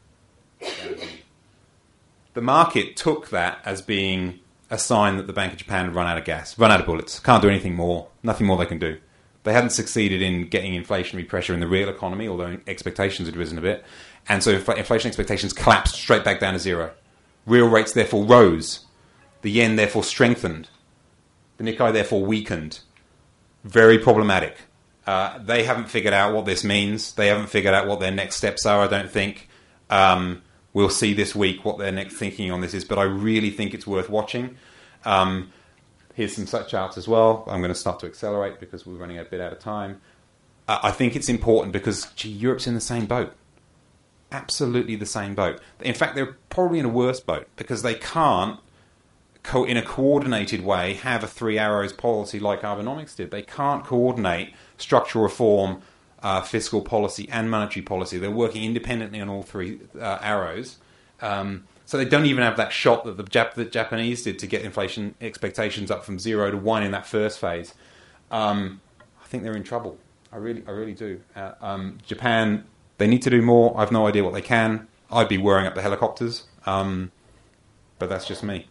And here. The market took that as being a sign that the Bank of Japan had run out of gas, run out of bullets, can't do anything more, nothing more they can do. They hadn't succeeded in getting inflationary pressure in the real economy, although expectations had risen a bit. And so inflation expectations collapsed straight back down to zero. Real rates therefore rose. The yen therefore strengthened. The Nikkei therefore weakened. Very problematic. Uh, they haven't figured out what this means. They haven't figured out what their next steps are, I don't think. Um, we'll see this week what their next thinking on this is, but I really think it's worth watching. Um, Here's some such charts as well. I'm going to start to accelerate because we're running a bit out of time. Uh, I think it's important because, gee, Europe's in the same boat. Absolutely the same boat. In fact, they're probably in a worse boat because they can't, co- in a coordinated way, have a three arrows policy like Abenomics did. They can't coordinate structural reform, uh, fiscal policy, and monetary policy. They're working independently on all three uh, arrows. Um, So they don't even have that shot that the, Jap- the Japanese did to get inflation expectations up from zero to one in that first phase. Um, I think they're in trouble. I really, I really do. Uh, um, Japan, they need to do more. I've no idea what they can. I'd be whirring up the helicopters, um, but that's just me.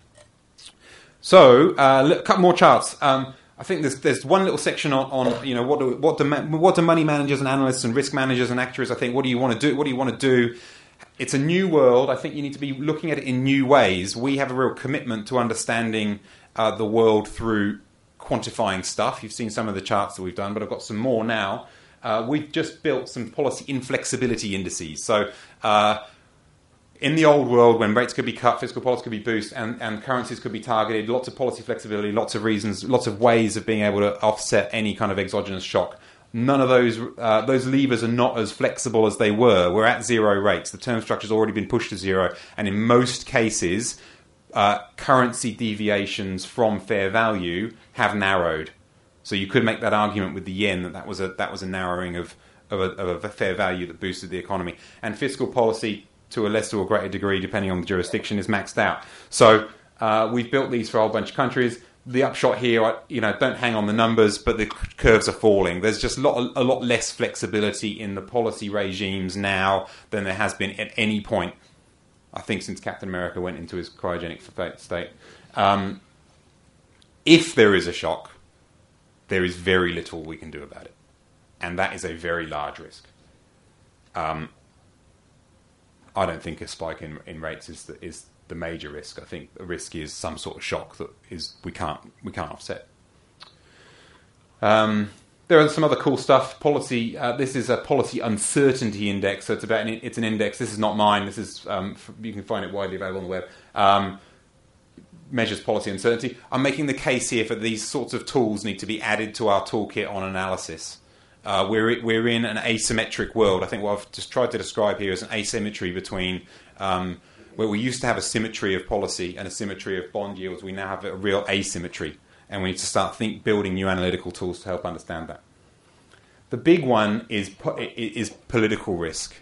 So uh, a couple more charts. Um, I think there's there's one little section on, on you know what do what do what do money managers and analysts and risk managers and actuaries. I think what do you want to do? What do you want to do? It's a new world. I think you need to be looking at it in new ways. We have a real commitment to understanding uh, the world through quantifying stuff. You've seen some of the charts that we've done, but I've got some more now. Uh, we've just built some policy inflexibility indices. So uh, in the old world, when rates could be cut, fiscal policy could be boosted, and, and currencies could be targeted, lots of policy flexibility, lots of reasons, lots of ways of being able to offset any kind of exogenous shock. None of those uh, those levers are not as flexible as they were. We're at zero rates. The term structure's already been pushed to zero. And in most cases, uh, currency deviations from fair value have narrowed. So you could make that argument with the yen that that was a, that was a narrowing of, of, a, of a fair value that boosted the economy. And fiscal policy, to a lesser or greater degree, depending on the jurisdiction, is maxed out. So uh, we've built these for a whole bunch of countries. The upshot here, you know, don't hang on the numbers, but the curves are falling. There's just a lot, a lot less flexibility in the policy regimes now than there has been at any point, I think, since Captain America went into his cryogenic state. Um, if there is a shock, there is very little we can do about it. And that is a very large risk. Um, I don't think a spike in, in rates is the, is the major risk. I think the risk is some sort of shock that is we can't we can't offset. Um, there are some other cool stuff. Policy. Uh, this is a policy uncertainty index. So it's about an, it's an index. This is not mine. This is um, you can find it widely available on the web. Um, measures policy uncertainty. I'm making the case here for these sorts of tools need to be added to our toolkit on analysis. Uh, we're we're in an asymmetric world. I think what I've just tried to describe here is an asymmetry between um, where we used to have a symmetry of policy and a symmetry of bond yields. We now have a real asymmetry, and we need to start think building new analytical tools to help understand that. The big one is is political risk.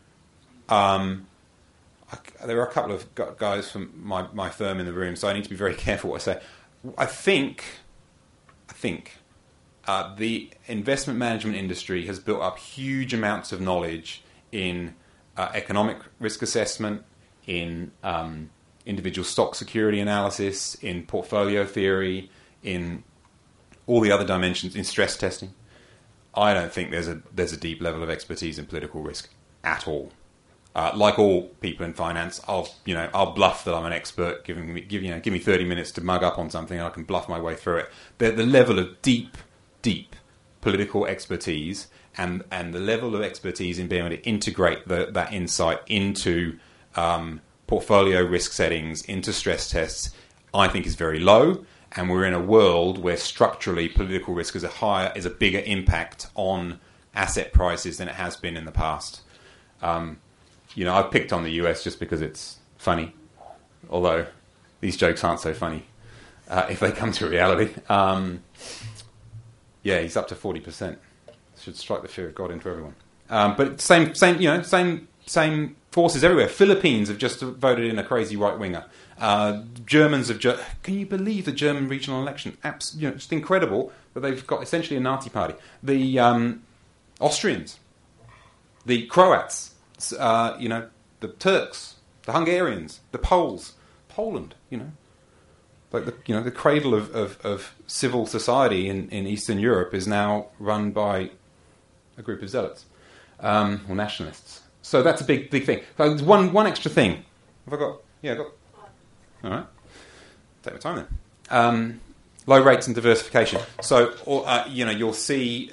Um, I, there are a couple of guys from my, my firm in the room, so I need to be very careful what I say. I think, I think. Uh, the investment management industry has built up huge amounts of knowledge in uh, economic risk assessment, in um, individual stock security analysis, in portfolio theory, in all the other dimensions, in stress testing. I don't think there's a there's a deep level of expertise in political risk at all. Uh, like all people in finance, I'll you know I'll bluff that I'm an expert. Giving me give you know give me thirty minutes to mug up on something, and I can bluff my way through it. The, the level of deep deep political expertise and and the level of expertise in being able to integrate the, that insight into um, portfolio risk settings, into stress tests, I think is very low. And we're in a world where structurally political risk is a higher, is a bigger impact on asset prices than it has been in the past. Um, you know, I've picked on the U S just because it's funny, although these jokes aren't so funny uh, if they come to reality. Um, Yeah, he's up to forty percent. Should strike the fear of God into everyone. Um, but same, same, you know, same, same forces everywhere. Philippines have just voted in a crazy right winger. Uh, Germans have just. Can you believe the German regional election? Abs- you know, just incredible that they've got essentially a Nazi party. The um, Austrians, the Croats, uh, you know, the Turks, the Hungarians, the Poles, Poland, you know. Like the you know the cradle of, of, of civil society in, in Eastern Europe is now run by a group of zealots um, or nationalists. So that's a big big thing. So there's one one extra thing. Have I got? Yeah, I got. All right. Take my time then. Um, low rates and diversification. So uh, you know you'll see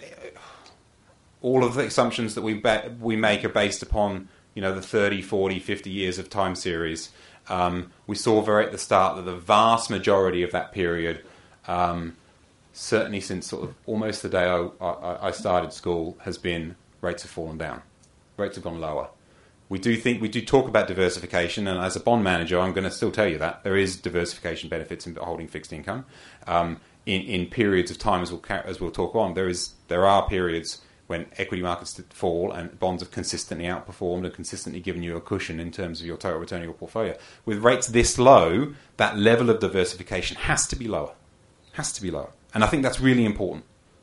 all of the assumptions that we ba- we make are based upon you know the thirty, forty, fifty years of time series. Um, we saw very at the start that the vast majority of that period, um, certainly since sort of almost the day I, I, I started school, has been rates have fallen down. Rates have gone lower. We do think we do talk about diversification, and as a bond manager, I'm going to still tell you that there is diversification benefits in holding fixed income. Um, in, in periods of time, as we'll as we'll talk on, there is there are periods when equity markets fall and bonds have consistently outperformed and consistently given you a cushion in terms of your total return of your portfolio. With rates this low, that level of diversification has to be lower. Has to be lower. And I think that's really important.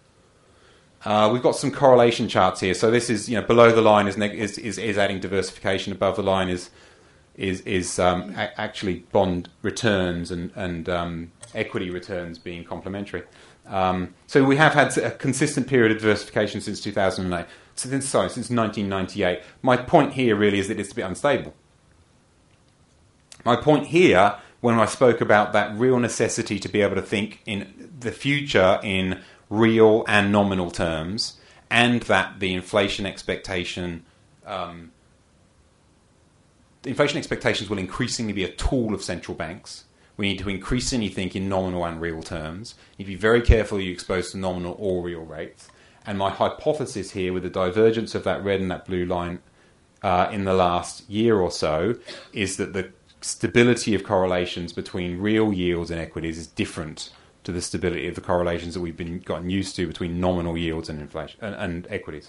Uh, we've got some correlation charts here. So this is, you know, below the line is neg- is, is, is adding diversification. Above the line is is is um, a- actually bond returns and, and um, equity returns being complementary. Um, so we have had a consistent period of diversification since two thousand eight, since, sorry, since nineteen ninety-eight. My point here really is that it's a bit unstable. My point here, when I spoke about that real necessity to be able to think in the future in real and nominal terms, and that the inflation expectation, um, the inflation expectations will increasingly be a tool of central banks. We need to increasingly think in nominal and real terms. You need to be very careful you're exposed to nominal or real rates. And my hypothesis here, with the divergence of that red and that blue line uh, in the last year or so, is that the stability of correlations between real yields and equities is different to the stability of the correlations that we've been gotten used to between nominal yields and inflation and, and equities.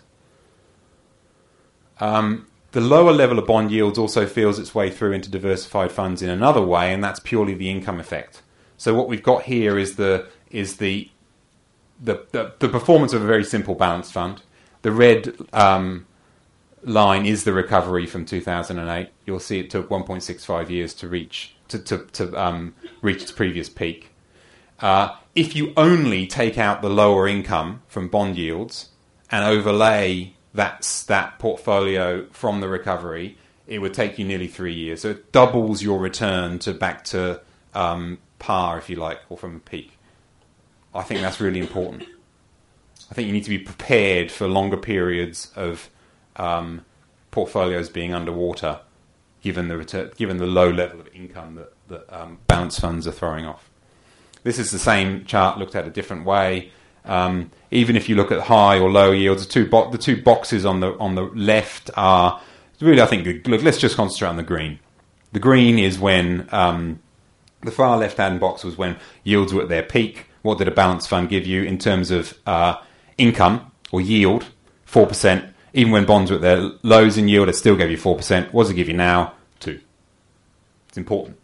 Um, The lower level of bond yields also feels its way through into diversified funds in another way, and that's purely the income effect. So what we've got here is the is the the the, the performance of a very simple balanced fund. The red um, line is the recovery from two thousand eight. You'll see it took one point six five years to reach to to, to um, reach its previous peak. Uh, if you only take out the lower income from bond yields and overlay that's that portfolio from the recovery, it would take you nearly three years. So it doubles your return to back to um, par, if you like, or from a peak. I think that's really important. I think you need to be prepared for longer periods of um, portfolios being underwater, given the return, given the low level of income that, that um, balance funds are throwing off. This is the same chart looked at a different way. Um, even if you look at high or low yields, the two, bo- the two boxes on the on the left are really, I think, look, let's just concentrate on the green. The green is when um, the far left-hand box was when yields were at their peak. What did a balance fund give you in terms of uh, income or yield? four percent. Even when bonds were at their lows in yield, it still gave you four percent. What does it give you now? two. It's important.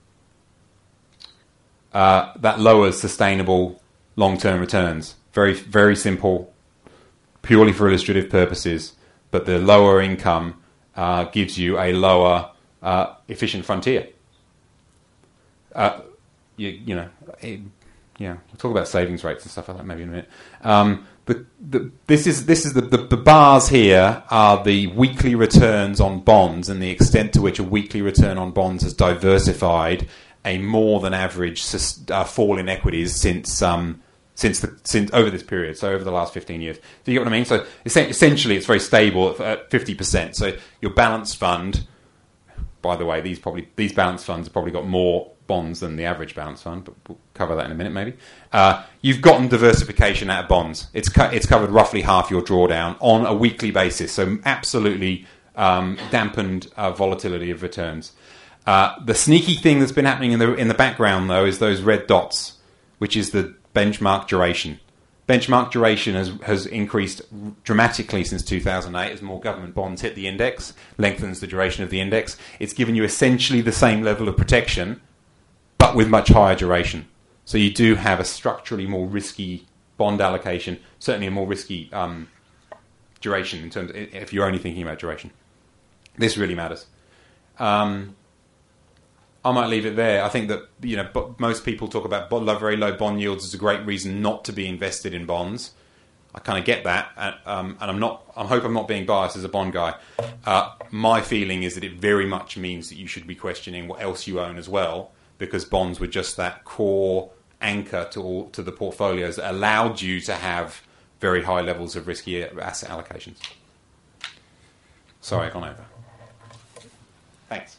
Uh, that lowers sustainable long-term returns. Very, very simple, purely for illustrative purposes. But the lower income uh, gives you a lower uh, efficient frontier. Uh, you, you know, it, yeah, we'll talk about savings rates and stuff like that maybe in a minute. Um, the, the, this is this is the, the, the bars here are the weekly returns on bonds and the extent to which a weekly return on bonds has diversified a more than average uh, fall in equities since um, since the since over this period, so over the last fifteen years. Do you get what I mean? So essentially, it's very stable at fifty percent. So your balance fund, by the way, these probably these balance funds have probably got more bonds than the average balance fund, but we'll cover that in a minute maybe. Uh, you've gotten diversification out of bonds. It's co- it's covered roughly half your drawdown on a weekly basis, so absolutely um, dampened uh, volatility of returns. Uh, the sneaky thing that's been happening in the in the background, though, is those red dots, which is the benchmark duration. Benchmark duration has, has increased dramatically since two thousand eight as more government bonds hit the index, lengthens the duration of the index. It's given you essentially the same level of protection, but with much higher duration. So you do have a structurally more risky bond allocation, certainly a more risky um, duration in terms of, if you're only thinking about duration. This really matters. Um, I might leave it there. I think that, you know, most people talk about very low bond yields as a great reason not to be invested in bonds. I kind of get that, and, um, and I'm not. I hope I'm not being biased as a bond guy. Uh, my feeling is that it very much means that you should be questioning what else you own as well, because bonds were just that core anchor to all, to the portfolios that allowed you to have very high levels of risky asset allocations. Sorry, I've gone over. Thanks.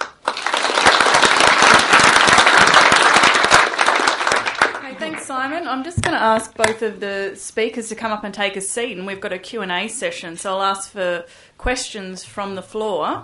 Thanks, Simon. I'm just going to ask both of the speakers to come up and take a seat, and we've got a Q and A session, so I'll ask for questions from the floor.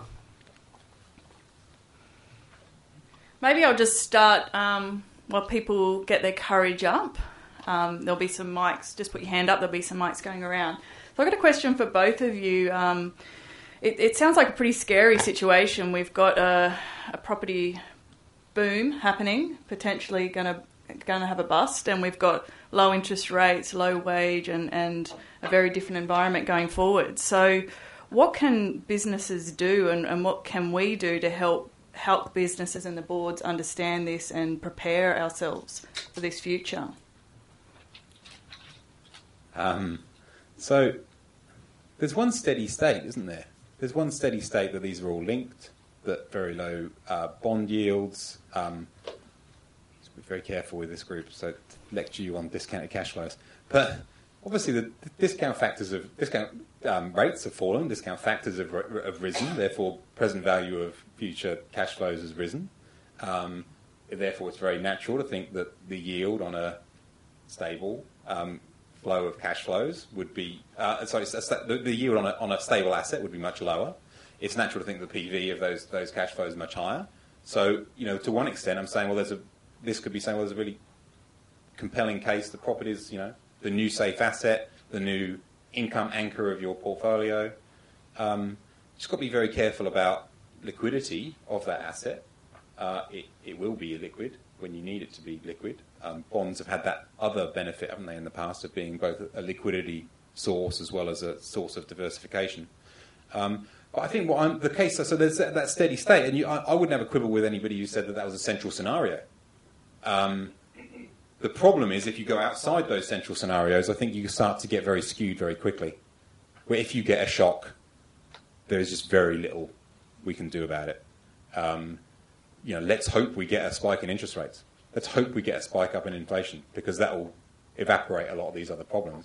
Maybe I'll just start um, while people get their courage up. Um, there'll be some mics. Just put your hand up. There'll be some mics going around. So I've got a question for both of you. Um, it, it sounds like a pretty scary situation. We've got a, a property boom happening, potentially going to going to have a bust, and we've got low interest rates, low wage, and, and a very different environment going forward. So what can businesses do, and, and what can we do to help help businesses and the boards understand this and prepare ourselves for this future? Um, so there's one steady state, isn't there? There's one steady state that these are all linked, that very low uh, bond yields. Um, be very careful with this group, so lecture you on discounted cash flows. But obviously the discount factors of discount um, rates have fallen, discount factors have, have risen, therefore present value of future cash flows has risen. Um, therefore it's very natural to think that the yield on a stable um, flow of cash flows would be, uh, sorry, the, the yield on a, on a stable asset would be much lower. It's natural to think the P V of those those cash flows is much higher. So, you know, to one extent I'm saying, well, there's a this could be saying, well, there's a really compelling case. The property is, you know, the new safe asset, the new income anchor of your portfolio. Um, just got to be very careful about liquidity of that asset. Uh, it, it will be illiquid when you need it to be liquid. Um, bonds have had that other benefit, haven't they, in the past, of being both a liquidity source as well as a source of diversification. Um, but I think what I'm, the case, so there's that, that steady state, and you, I, I wouldn't have a quibble with anybody who said that that was a central scenario. Um, the problem is if you go outside those central scenarios, I think you start to get very skewed very quickly. Where if you get a shock, there is just very little we can do about it. Um, you know, let's hope we get a spike in interest rates. Let's hope we get a spike up in inflation, because that will evaporate a lot of these other problems.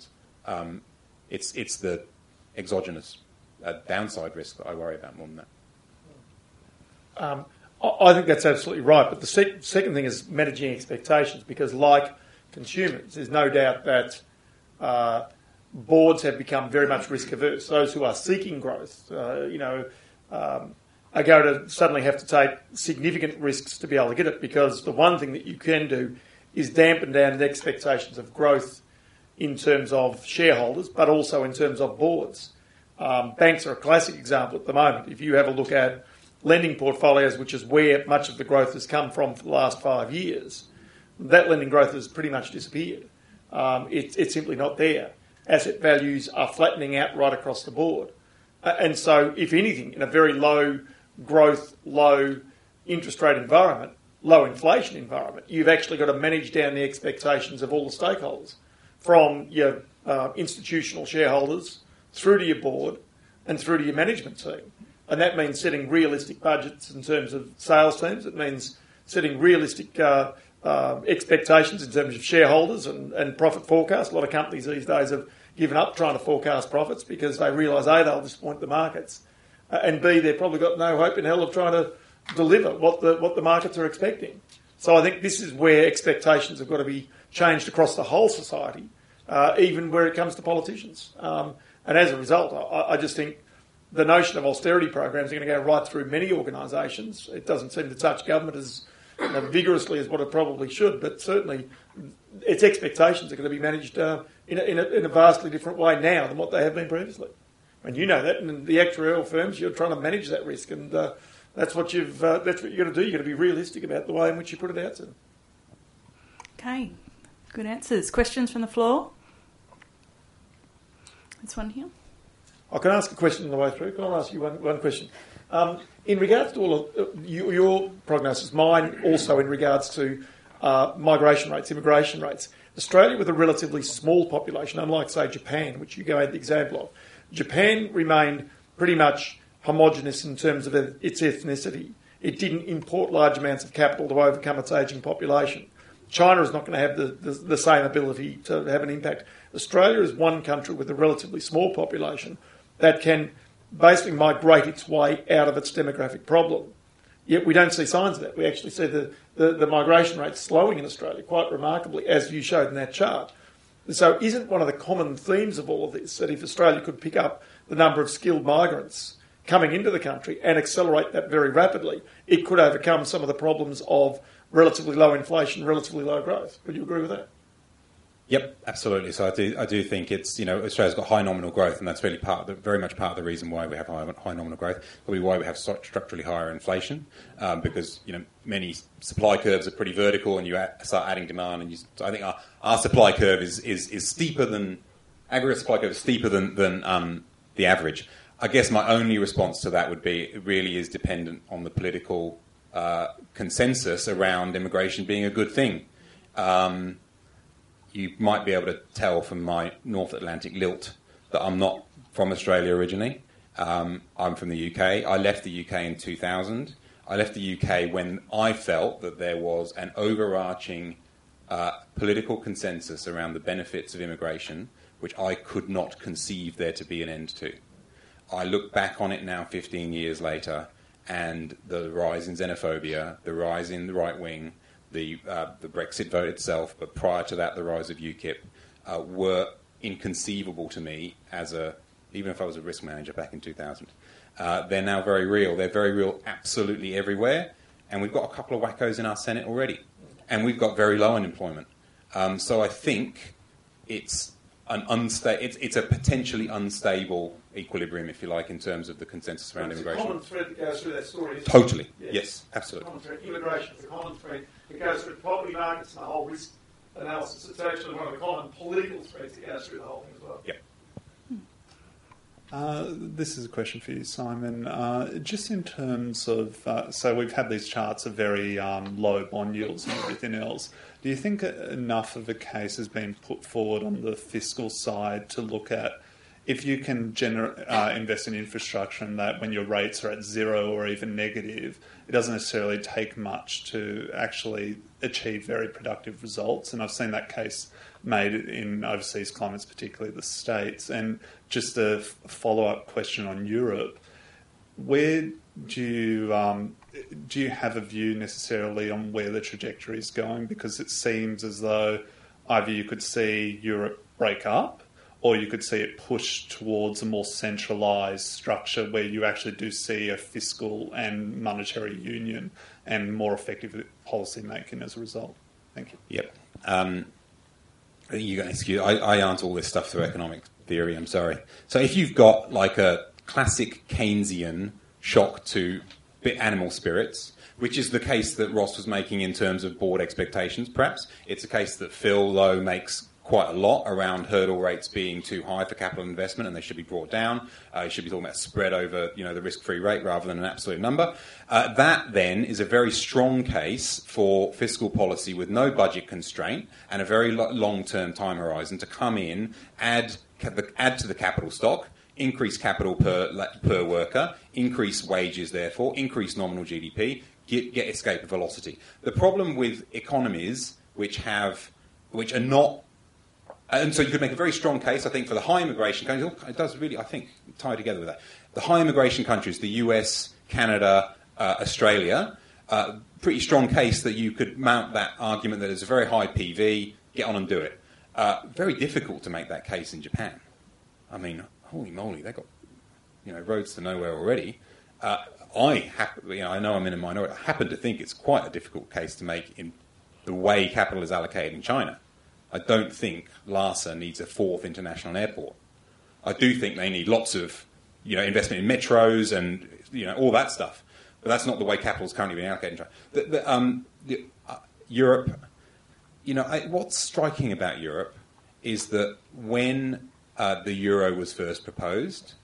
Um, it's it's the exogenous uh, downside risk that I worry about more than that. Um, I I think that's absolutely right. But the sec- second thing is managing expectations, because like consumers, there's no doubt that uh, boards have become very much risk averse. Those who are seeking growth, uh, you know, um, are going to suddenly have to take significant risks to be able to get it, because the one thing that you can do is dampen down the expectations of growth in terms of shareholders, but also in terms of boards. Um, banks are a classic example at the moment. If you have a look at lending portfolios, which is where much of the growth has come from for the last five years, that lending growth has pretty much disappeared. Um, it, it's simply not there. Asset values are flattening out right across the board. Uh, and so, if anything, in a very low growth, low interest rate environment, low inflation environment, you've actually got to manage down the expectations of all the stakeholders, from your uh, institutional shareholders through to your board and through to your management team. And that means setting realistic budgets in terms of sales teams. It means setting realistic uh, uh, expectations in terms of shareholders and, and profit forecasts. A lot of companies these days have given up trying to forecast profits because they realise, A, they'll disappoint the markets, uh, and B, they've probably got no hope in hell of trying to deliver what the what the markets are expecting. So I think this is where expectations have got to be changed across the whole society, uh, even where it comes to politicians. Um, and as a result, I, I just think the notion of austerity programs are going to go right through many organisations. It doesn't seem to touch government as you know, vigorously as what it probably should, but certainly its expectations are going to be managed uh, in, a, in, a, in a vastly different way now than what they have been previously. And you know that, and the actuarial firms, you're trying to manage that risk, and uh, that's what you've uh, that's what you've got to do. You've got to be realistic about the way in which you put it out to them. Okay, good answers. Questions from the floor? This one here. I can ask a question on the way through. Can I ask you one, one question? Um, in regards to all of uh, you, your prognosis, mine also in regards to uh, migration rates, immigration rates. Australia, with a relatively small population, unlike, say, Japan, which you gave the example of, Japan remained pretty much homogenous in terms of its ethnicity. It didn't import large amounts of capital to overcome its ageing population. China is not going to have the, the, the same ability to have an impact. Australia is one country with a relatively small population that can basically migrate its way out of its demographic problem. Yet we don't see signs of that. We actually see the, the, the migration rate slowing in Australia quite remarkably, as you showed in that chart. So isn't one of the common themes of all of this that if Australia could pick up the number of skilled migrants coming into the country and accelerate that very rapidly, it could overcome some of the problems of relatively low inflation, relatively low growth? Would you agree with that? Yep, absolutely. So I do, I do think it's, you know, Australia's got high nominal growth, and that's really part of the, very much part of the reason why we have high, high nominal growth. Probably why we have structurally higher inflation, um, because, you know, many supply curves are pretty vertical, and you add, start adding demand, and you, so I think our, our supply curve is, is, is steeper than, aggregate supply curve is steeper than, than um, the average. I guess my only response to that would be it really is dependent on the political uh, consensus around immigration being a good thing. Um, You might be able to tell from my North Atlantic lilt that I'm not from Australia originally. Um, I'm from the U K. I left the U K in two thousand. I left the U K when I felt that there was an overarching uh, political consensus around the benefits of immigration, which I could not conceive there to be an end to. I look back on it now fifteen years later, and the rise in xenophobia, the rise in the right wing, The, uh, the Brexit vote itself, but prior to that, the rise of UKIP, uh, were inconceivable to me as a, even if I was a risk manager back in two thousand. Uh, they're now very real. They're very real absolutely everywhere, and we've got a couple of wackos in our Senate already, and we've got very low unemployment. Um, so I think it's an unsta- it's, it's a potentially unstable equilibrium, if you like, in terms of the consensus around it's immigration. It's a common thread that goes through that story. Isn't Totally. It? Yes. yes, absolutely. Common thread. Immigration is a common thread. It goes through property markets and the whole risk analysis. It's actually one of the common political threads that goes through the whole thing as well. Yep. Uh, this is a question for you, Simon. Uh, just in terms of, uh, so we've had these charts of very um, low bond yields and everything else. Do you think enough of a case has been put forward on the fiscal side to look at if you can gener- uh, invest in infrastructure and that when your rates are at zero or even negative, it doesn't necessarily take much to actually achieve very productive results. And I've seen that case made in overseas climates, particularly the States. And just a f- follow-up question on Europe, where do you, um, do you have a view necessarily on where the trajectory is going? Because it seems as though either you could see Europe break up, or you could see it push towards a more centralised structure where you actually do see a fiscal and monetary union and more effective policy making as a result. Thank you. Yep. Um, you got excuse. I, I answer all this stuff through economic theory. I'm sorry. So if you've got like a classic Keynesian shock to animal spirits, which is the case that Ross was making in terms of board expectations, perhaps it's a case that Phil Lowe makes quite a lot around hurdle rates being too high for capital investment and they should be brought down. Uh, you should be talking about spread over, you know, the risk-free rate rather than an absolute number. Uh, that then is a very strong case for fiscal policy with no budget constraint and a very lo- long-term time horizon to come in, add add to the capital stock, increase capital per per worker, increase wages, therefore, increase nominal G D P, get, get escape velocity. The problem with economies which have which are not. And so you could make a very strong case, I think, for the high immigration countries. It does really, I think, tie together with that. The high immigration countries, the U S, Canada, uh, Australia, uh, pretty strong case that you could mount that argument that there's a very high P V, get on and do it. Uh, very difficult to make that case in Japan. I mean, holy moly, they've got, you know, roads to nowhere already. Uh, I, hap- you know, I know I'm in a minority. I happen to think it's quite a difficult case to make in the way capital is allocated in China. I don't think Lhasa needs a fourth international airport. I do think they need lots of, you know, investment in metros and, you know, all that stuff. But that's not the way capital is currently being allocated in China. The, the, um, the, uh, Europe, you know, I, what's striking about Europe is that when uh, the euro was first proposed,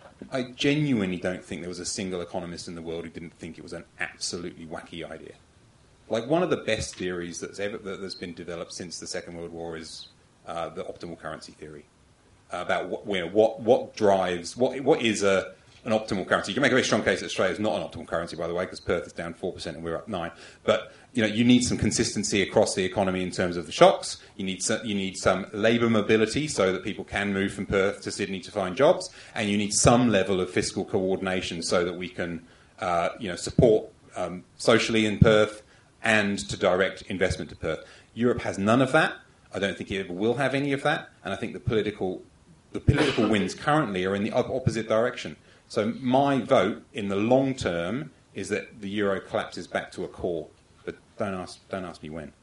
I genuinely don't think there was a single economist in the world who didn't think it was an absolutely wacky idea. Like one of the best theories that's ever that has been developed since the Second World War is uh, the optimal currency theory uh, about what, you know, what what drives what what is a an optimal currency. You can make a very strong case that Australia is not an optimal currency, by the way, because Perth is down four percent and we're up nine. But you know, you need some consistency across the economy in terms of the shocks. You need some, you need some labour mobility so that people can move from Perth to Sydney to find jobs, and you need some level of fiscal coordination so that we can uh, you know support um, socially in Perth and to direct investment to Perth. Europe has none of that. I don't think it ever will have any of that, and I think the political the political winds currently are in the opposite direction. So my vote in the long term is that the euro collapses back to a core, but don't ask don't ask me when.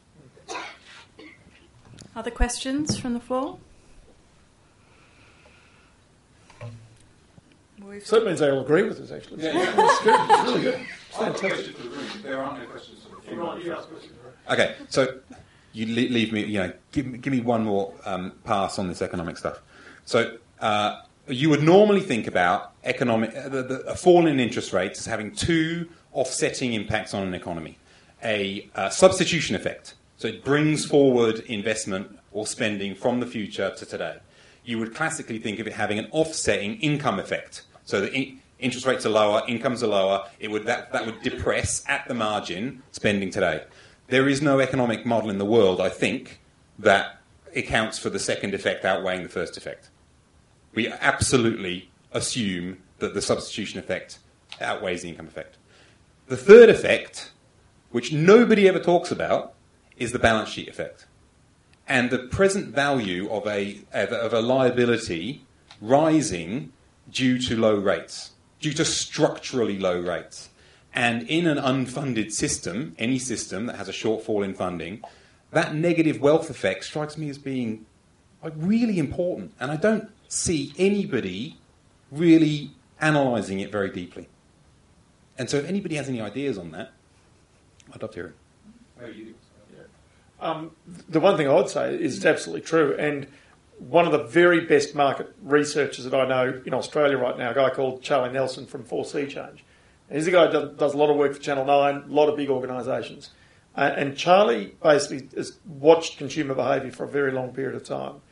Other questions from the floor? We've So that means they all agree with us, actually. Yeah, yeah. That's good. It's really good. It's I have a fantastic. question for the room. There aren't no questions for the You floor. might- you ask questions. Okay, so you le- leave me, you know, give me, give me one more um, pass on this economic stuff. So uh, you would normally think about economic uh, the, the, a fall in interest rates as having two offsetting impacts on an economy. A uh, substitution effect, so it brings forward investment or spending from the future to today. You would classically think of it having an offsetting income effect, so that in- interest rates are lower, incomes are lower, it would that, that would depress at the margin spending today. There is no economic model in the world, I think, that accounts for the second effect outweighing the first effect. We absolutely assume that the substitution effect outweighs the income effect. The third effect, which nobody ever talks about, is the balance sheet effect. And the present value of a, of a liability rising due to low rates, due to structurally low rates. And in an unfunded system, any system that has a shortfall in funding, that negative wealth effect strikes me as being like really important. And I don't see anybody really analysing it very deeply. And so if anybody has any ideas on that, I'd love to hear it. How you? Um, the one thing I would say is it's absolutely true. And one of the very best market researchers that I know in Australia right now, a guy called Charlie Nelson from four C Change. He's a guy who does a lot of work for Channel nine, a lot of big organisations. Uh, and Charlie basically has watched consumer behaviour for a very long period of time.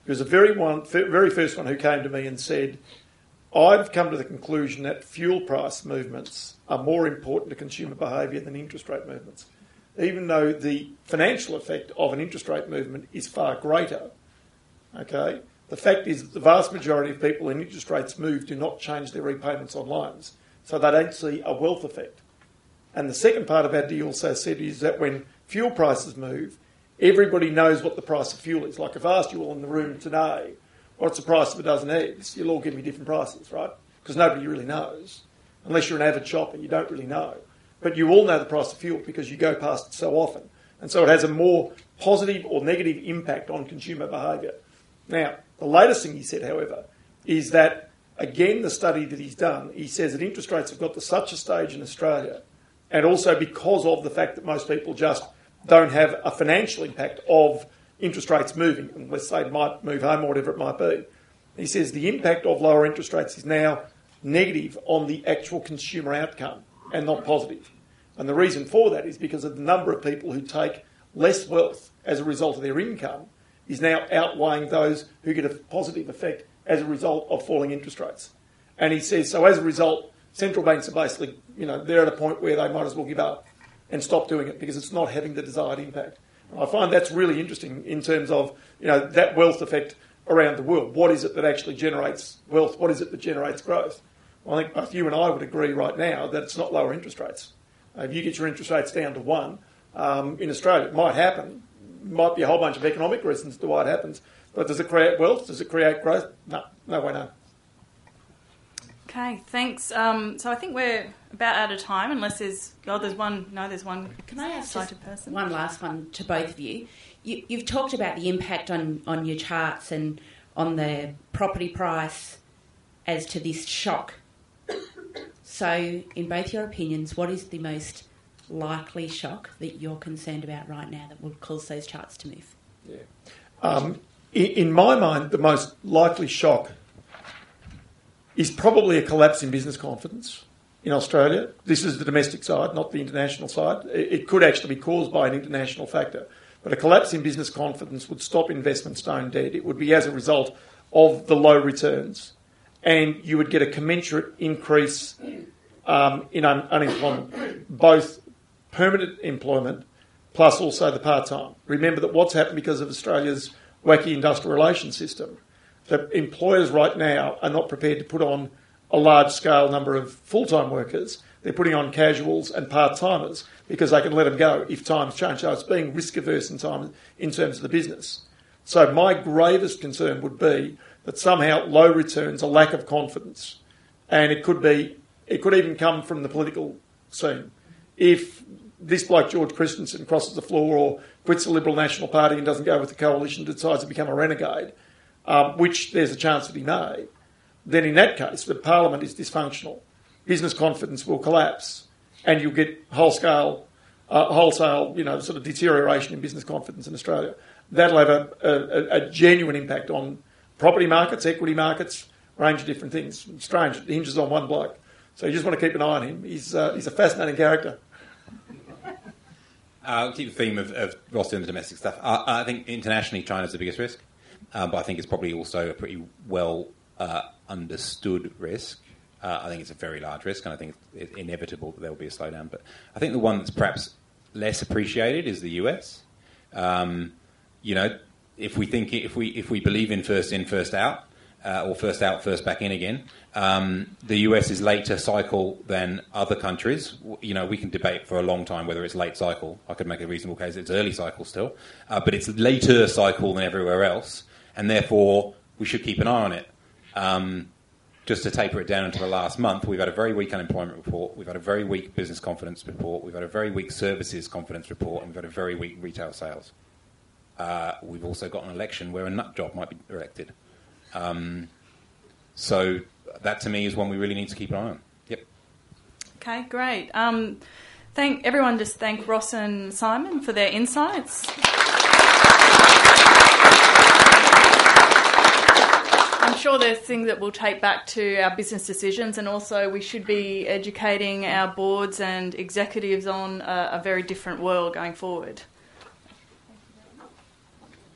He was the very one, very first one who came to me and said, I've come to the conclusion that fuel price movements are more important to consumer behaviour than interest rate movements. Even though the financial effect of an interest rate movement is far greater, okay, the fact is that the vast majority of people when interest rates move do not change their repayments on loans. So they don't see a wealth effect. And the second part of our deal also said is that when fuel prices move, everybody knows what the price of fuel is. Like if I asked you all in the room today, what's the price of a dozen eggs? You'll all give me different prices, right? Because nobody really knows. Unless you're an avid shopper, you don't really know. But you all know the price of fuel because you go past it so often. And so it has a more positive or negative impact on consumer behaviour. Now, the latest thing he said, however, is that, again, the study that he's done, he says that interest rates have got to such a stage in Australia, and also because of the fact that most people just don't have a financial impact of interest rates moving, unless they might move home or whatever it might be. He says the impact of lower interest rates is now negative on the actual consumer outcome and not positive. And the reason for that is because of the number of people who take less wealth as a result of their income is now outweighing those who get a positive effect as a result of falling interest rates. And he says, so as a result, central banks are basically, you know, they're at a point where they might as well give up and stop doing it because it's not having the desired impact. I find that's really interesting in terms of, you know, that wealth effect around the world. What is it that actually generates wealth? What is it that generates growth? Well, I think both you and I would agree right now that it's not lower interest rates. Uh, if you get your interest rates down to one, um, in Australia, it might happen. Might be a whole bunch of economic reasons to why it happens. But does it create wealth? Does it create growth? No, no way, no. Okay, thanks. Um, so I think we're about out of time, unless there's oh, there's one. No, there's one. Can I ask sighted person? One last one to both of you. you? You've talked about the impact on, on your charts and on the property price as to this shock. So, in both your opinions, what is the most likely shock that you're concerned about right now that will cause those charts to move? Yeah. Um, in, in my mind, the most likely shock is probably a collapse in business confidence in Australia. This is the domestic side, not the international side. It, it could actually be caused by an international factor. But a collapse in business confidence would stop investment stone dead. It would be as a result of the low returns. And you would get a commensurate increase um, in un- unemployment, both permanent employment plus also the part-time. Remember that what's happened because of Australia's wacky industrial relations system, that employers right now are not prepared to put on a large-scale number of full-time workers. They're putting on casuals and part-timers because they can let them go if times change. So it's being risk-averse in, time, in terms of the business. So my gravest concern would be that somehow low returns, a lack of confidence, and it could be, it could even come from the political scene. If this bloke George Christensen crosses the floor or quits the Liberal National Party and doesn't go with the coalition, decides to become a renegade, um, which there's a chance that he may, then in that case the Parliament is dysfunctional. Business confidence will collapse, and you'll get wholesale, uh, wholesale, you know, sort of deterioration in business confidence in Australia. That'll have a, a, a genuine impact on property markets, equity markets, a range of different things. It's strange, it hinges on one bloke. So you just want to keep an eye on him. He's uh, he's a fascinating character. Uh, I'll keep the theme of, of Ross doing the domestic stuff. Uh, I think internationally China's the biggest risk, uh, but I think it's probably also a pretty well uh, understood risk. Uh, I think it's a very large risk, and I think it's inevitable that there will be a slowdown. But I think the one that's perhaps less appreciated is the U S. Um, you know, if we think if we if we believe in first in, first out, uh, or first out, first back in again, um, the U S is later cycle than other countries. You know, we can debate for a long time whether it's late cycle. I could make a reasonable case it's early cycle still, uh, but it's later cycle than everywhere else, and therefore we should keep an eye on it. Um, Just to taper it down into the last month, we've had a very weak unemployment report, we've had a very weak business confidence report, we've had a very weak services confidence report, and we've had a very weak retail sales. Uh, we've also got an election where a nut job might be elected. Um, so that, to me, is one we really need to keep an eye on. Yep. Okay, great. Um, thank everyone. Just thank Ross and Simon for their insights. I'm sure there's things that we'll take back to our business decisions, and also we should be educating our boards and executives on a, a very different world going forward.